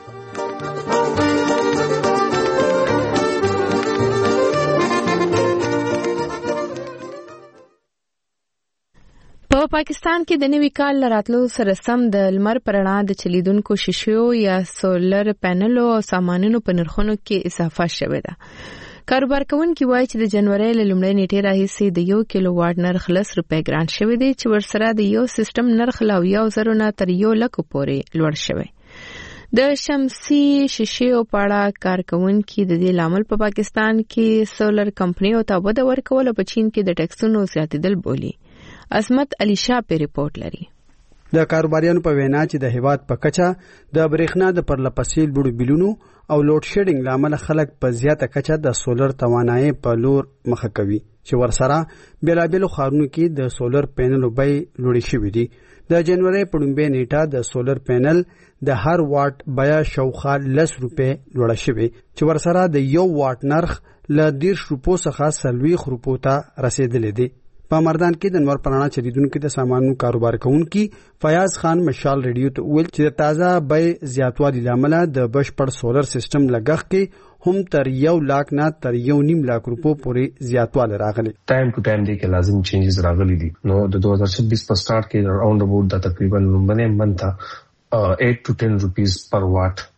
په پاکستان کې د نوي کال راتلو سره سم د لمر پرنا د چلیدونکو شیشو یا سولر پینلو او سامانونو په نرخونو کې اضافه شوه ده. کاروبار کوونکي وایي چې د جنوري له لومړۍ نیټې راهیسې د یو کیلو واټ نرخ لس روپۍ ګران شوی دی چې ورسره د یو سیستم نرخ له یو زرو نه تر یو لکو پورې لوړ شوی. د شمسي شیشو په اړه کارکونکي د دې لامل په پاکستان کې سولر کمپنیو ته وده ورکول او په چین کې د ټیکسونو زیاتېدل بولي. عصمت علي شاه په ریپورت لري. د کاروباریانو په وینا چې د هیواد په کچه د برېښنا د پرلپسې لوړو بیلونو او لوډ شیډینګ لامل خلک په زیاته کچه د سولر توانایي په لور مخه کوي چې ورسره بیلابیلو ښارونو کې د سولر پینلو بیې لوړې شوې دي. د جنوري په لومړۍ نیټه د سولر پینل د هر واټ بیه شاوخوا لس روپۍ لوړه شوې چې ورسره د یو واټ نرخ له دېرش روپو څخه څلوېښت روپو ته رسېدلی دی. په مردان کې د نور پرانا چلیدونکو د سامانونو کاروبار کوونکي فیاض خان مشال ریډیو ته ویل چې د تازه بیې زیاتوالي لامل د بشپړ سولر سیستم لګښت کې هم تر یو لاک نه تر یو نیم لاک روپو پورې زیاتوالی راغلی. ټایم ټو ټایم دی کې لازم چینجز راغلي دي. نو د دوه هزار چھبیس په سٹارټ کې راوند اباوت د تقریبا لومبنه منته ایٹ ټو ټین روپیز پر واټ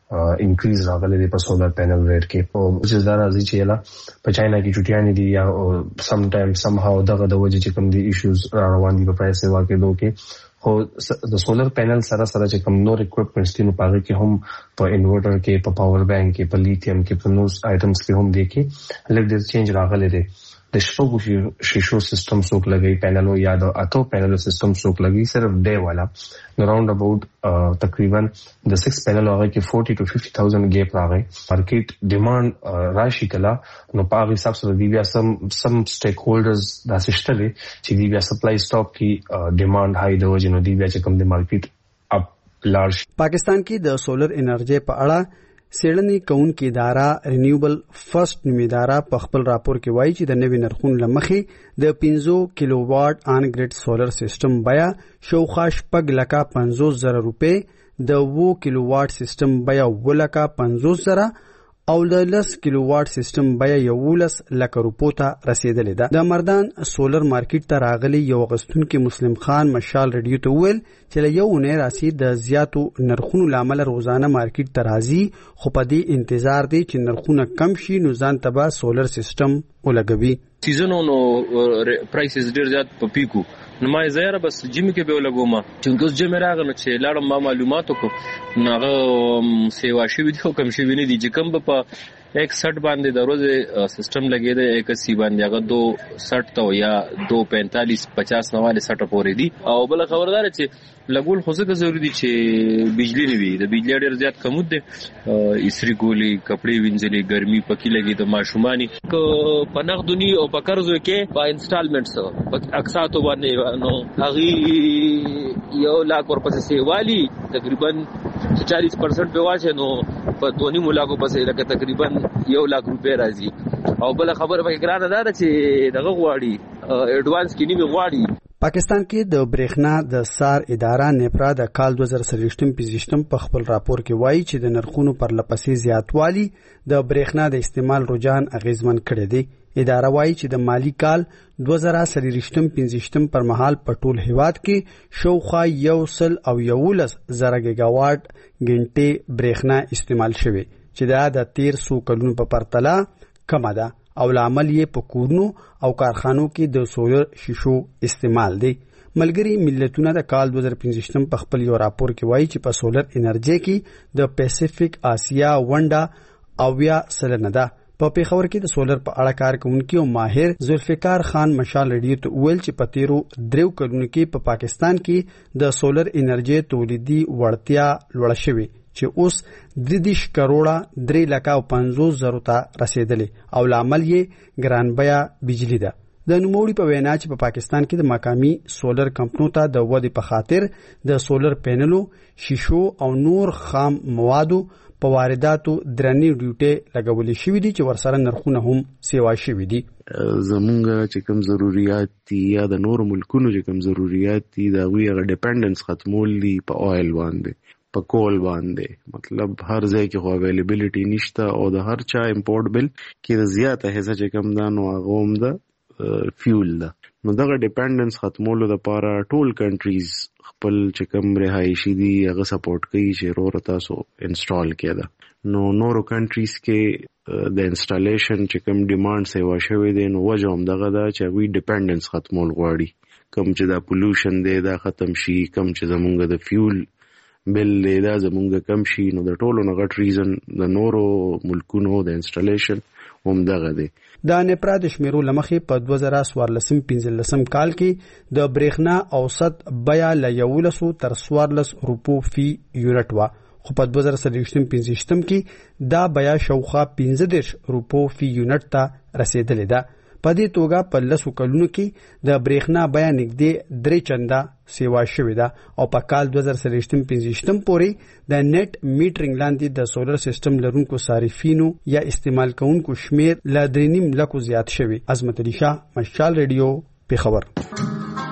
انکریز راغلی دی په سولر پینل ریټ کې او چې دا راځي چې لا په چاینا کې چټیانې دي یا سم ټایم سم هاو دغه د وجې چې کوم دي ایشوز را روان دي په پرایس واقعو کې خو د سولر پینل سره سره چې کوم نور اکوپمنټس دي نو پاره کې هم په انورټر کې په پاور بانک کې په لیتیم کې په نور آیټمز کې هم دي کې لږ ډېر چینج راغلی دی د شپږو شیشو سیستم څوک لګي پینلو یا د اته پینلو سیستم څوک لګي صرف ډے والا راوند اباوت تقریبا د سکس پینل هغه کې forty to fifty thousand گیپ راغی مارکیټ ډیماند راشي کلا نو پاغي حساب سره دی بیا سم سم سټیک هولډرز د سیستم چې دی بیا سپلای سټاپ کې ډیماند هاي د وجنو دی بیا چې کوم د مارکیټ اپ لارج پاکستان کې د سولر انرژي په اړه سیړنی کون کی اداره رینیوبل فرست نومي اداره په خپل راپور کې وایي چې د نوي نرخونو لمخې د پنځه کیلو واټ آن ګریډ سولر سیستم بیا شوخه شپږ لکه پنځوس زره روپے د اوه کیلو واټ سیستم بیا اوه لکه پنځوس زره او د لس کیلو واټ سیستم بیا یولس لکه روپو ته رسیدلې ده د مردان سولر مارکیټ ته راغلي یو غستونکو مسلم خان مشال ریډیو ته ویل چې له یو نه راسي د زیاتو نرخونو لامل روزانه مارکیټ ته راځي خو په دې انتظار دی چې نرخونه کم شي نو ځان تبا سولر سیستم ولګوي سیزنونو پرایسز ډیر زیات په پیکو نو ما زیاره بس جمی کې به ولګوم چې اوس جمی راغله چې لاړم ما معلوماتو کو ناغه سیوا شي ویډیو کم شي ویني دي چې کم په اکسठ باندې د روز سیستم لګې ده اکسی باندې هغه دو سठ تو یا دو پینتالیس پچاس نواله سठ پورې دي او بل خبردار چې لګول خو څه ضروری دي چې بجلی نه وي د بجلی ډیر زیات کمود دي اسری ګولي کپڑے وینځلي ګرمي پکې لګي د ماشومانی پنغدونی او پکرزو کې په انسټالمنټس اقساطو باندې نو هغه یو لاک ورپسې سیوالي تقریبا چالیس پرسنٹ په واچ نو په دونی ملاقو پسې لکه تقریبا یو لاک روپے راځي او بل خبره به ګرانه ده چې دغه غواړي اډوانس کې نیمه غواړي پاکستان کې د برېښنا د سار اداره نیپرا د کال دوه زره څلوېښت پنځه په خپل راپور کې وایي چې د نرخونو پر لپسې زیاتوالی د برېښنا د استعمال رجحان اغیزمن کړی دی اداره وایي چې د مالی کال دوه زره څلوېښت پنځه پر مهال په ټول هیواد کې شاوخوا یو سل او یولس زره گیگا واټ غنټې برېښنا استعمال شوی چې دا د تیر سو کلونو په پرتله کم ده او لامل یې په کورونو او کارخانو کې د سولر شیشو استعمال دی ملګری ملتونه د کال دوه زره پنځه په خپل یو راپور کې وایي چې په سولر انرژي کې د پیسفیک آسیا ونډه او یا سلنه ده په پیښور کې د سولر په اړه کار کوونکی او ماهر ذوالفقار خان مشال ریډیو ته ویل چې په تیرو دریو کلونو کې په پا پاکستان کې د سولر انرژي تولیدي وړتیا لوړه شوې چې اوس ددیش کروڑه درې لکه او پنځوس زرو ته رسیدلې او لامل یې ګران بیا بجلی ده د نوموړي په وینا چې په پا پاکستان کې د مقامی سولر کمپنیو ته د ودې په خاطر د سولر پینلو شیشو او نور خام موادو په وارداتو درنې ډیوټي لګولې شوې دي چې ورسره نرخونه هم سیوا شوې دي زمونږ چې کوم ضرورت دي یا د نور ملکونو چې کوم ضرورت دي دا ویغه ډیپندنس ختمول دي په اویل باندې په کول باندې مطلب هر ځای کې خو اویلیبিলিټي نشته او د هر چا امپورټ بل کې زیاته حصہ چې کوم دا نو هغه هم ده فیول ده نو دغه ډیپندنس ختمولو لپاره ټول کنټریز خپل چې کوم رهایشي دي هغه سپورټ کوي چې رور تاسو انسټال کړه نو نورو کنټریز کې د انسټالیشن چې کوم ډیماند سیوا شوی دی نو وجه هم دغه ده چې وی ډیپندنس ختمول غواړي کم چې دا پولوشن دی دا ختم شي کم چې زمونږ د فیول بل دا زمونږ کم شي نو د ټولو نه غټ ریزن د نورو ملکونو د انسټالیشن هم دغه دی د نیپرا د شمیرو لمخې په دوه زره څوارلس پنځلس کال کې د برېښنا اوسط بیا ل یولس تر څوارلس روپو فی یونټ وا خو په دوه زره څلوېښت پنځه کې دا بیا شاوخوا پنځه دېرش روپو فی یونټ ته رسیدلې ده په دې توګه په لسو کلونو کې د برېښنا بیا نږدې درې چنده سیوا شوې ده او په کال دوه زره څلوېښت پنځه پورې د نیټ میټرینګ لاندې د سولر سیستم لرونکو صارفینو یا استعمال کوونکو شمیر ل درې نیم لکو زیات شوی. عظمت علي شاه، مشال ریډیو، پیښور.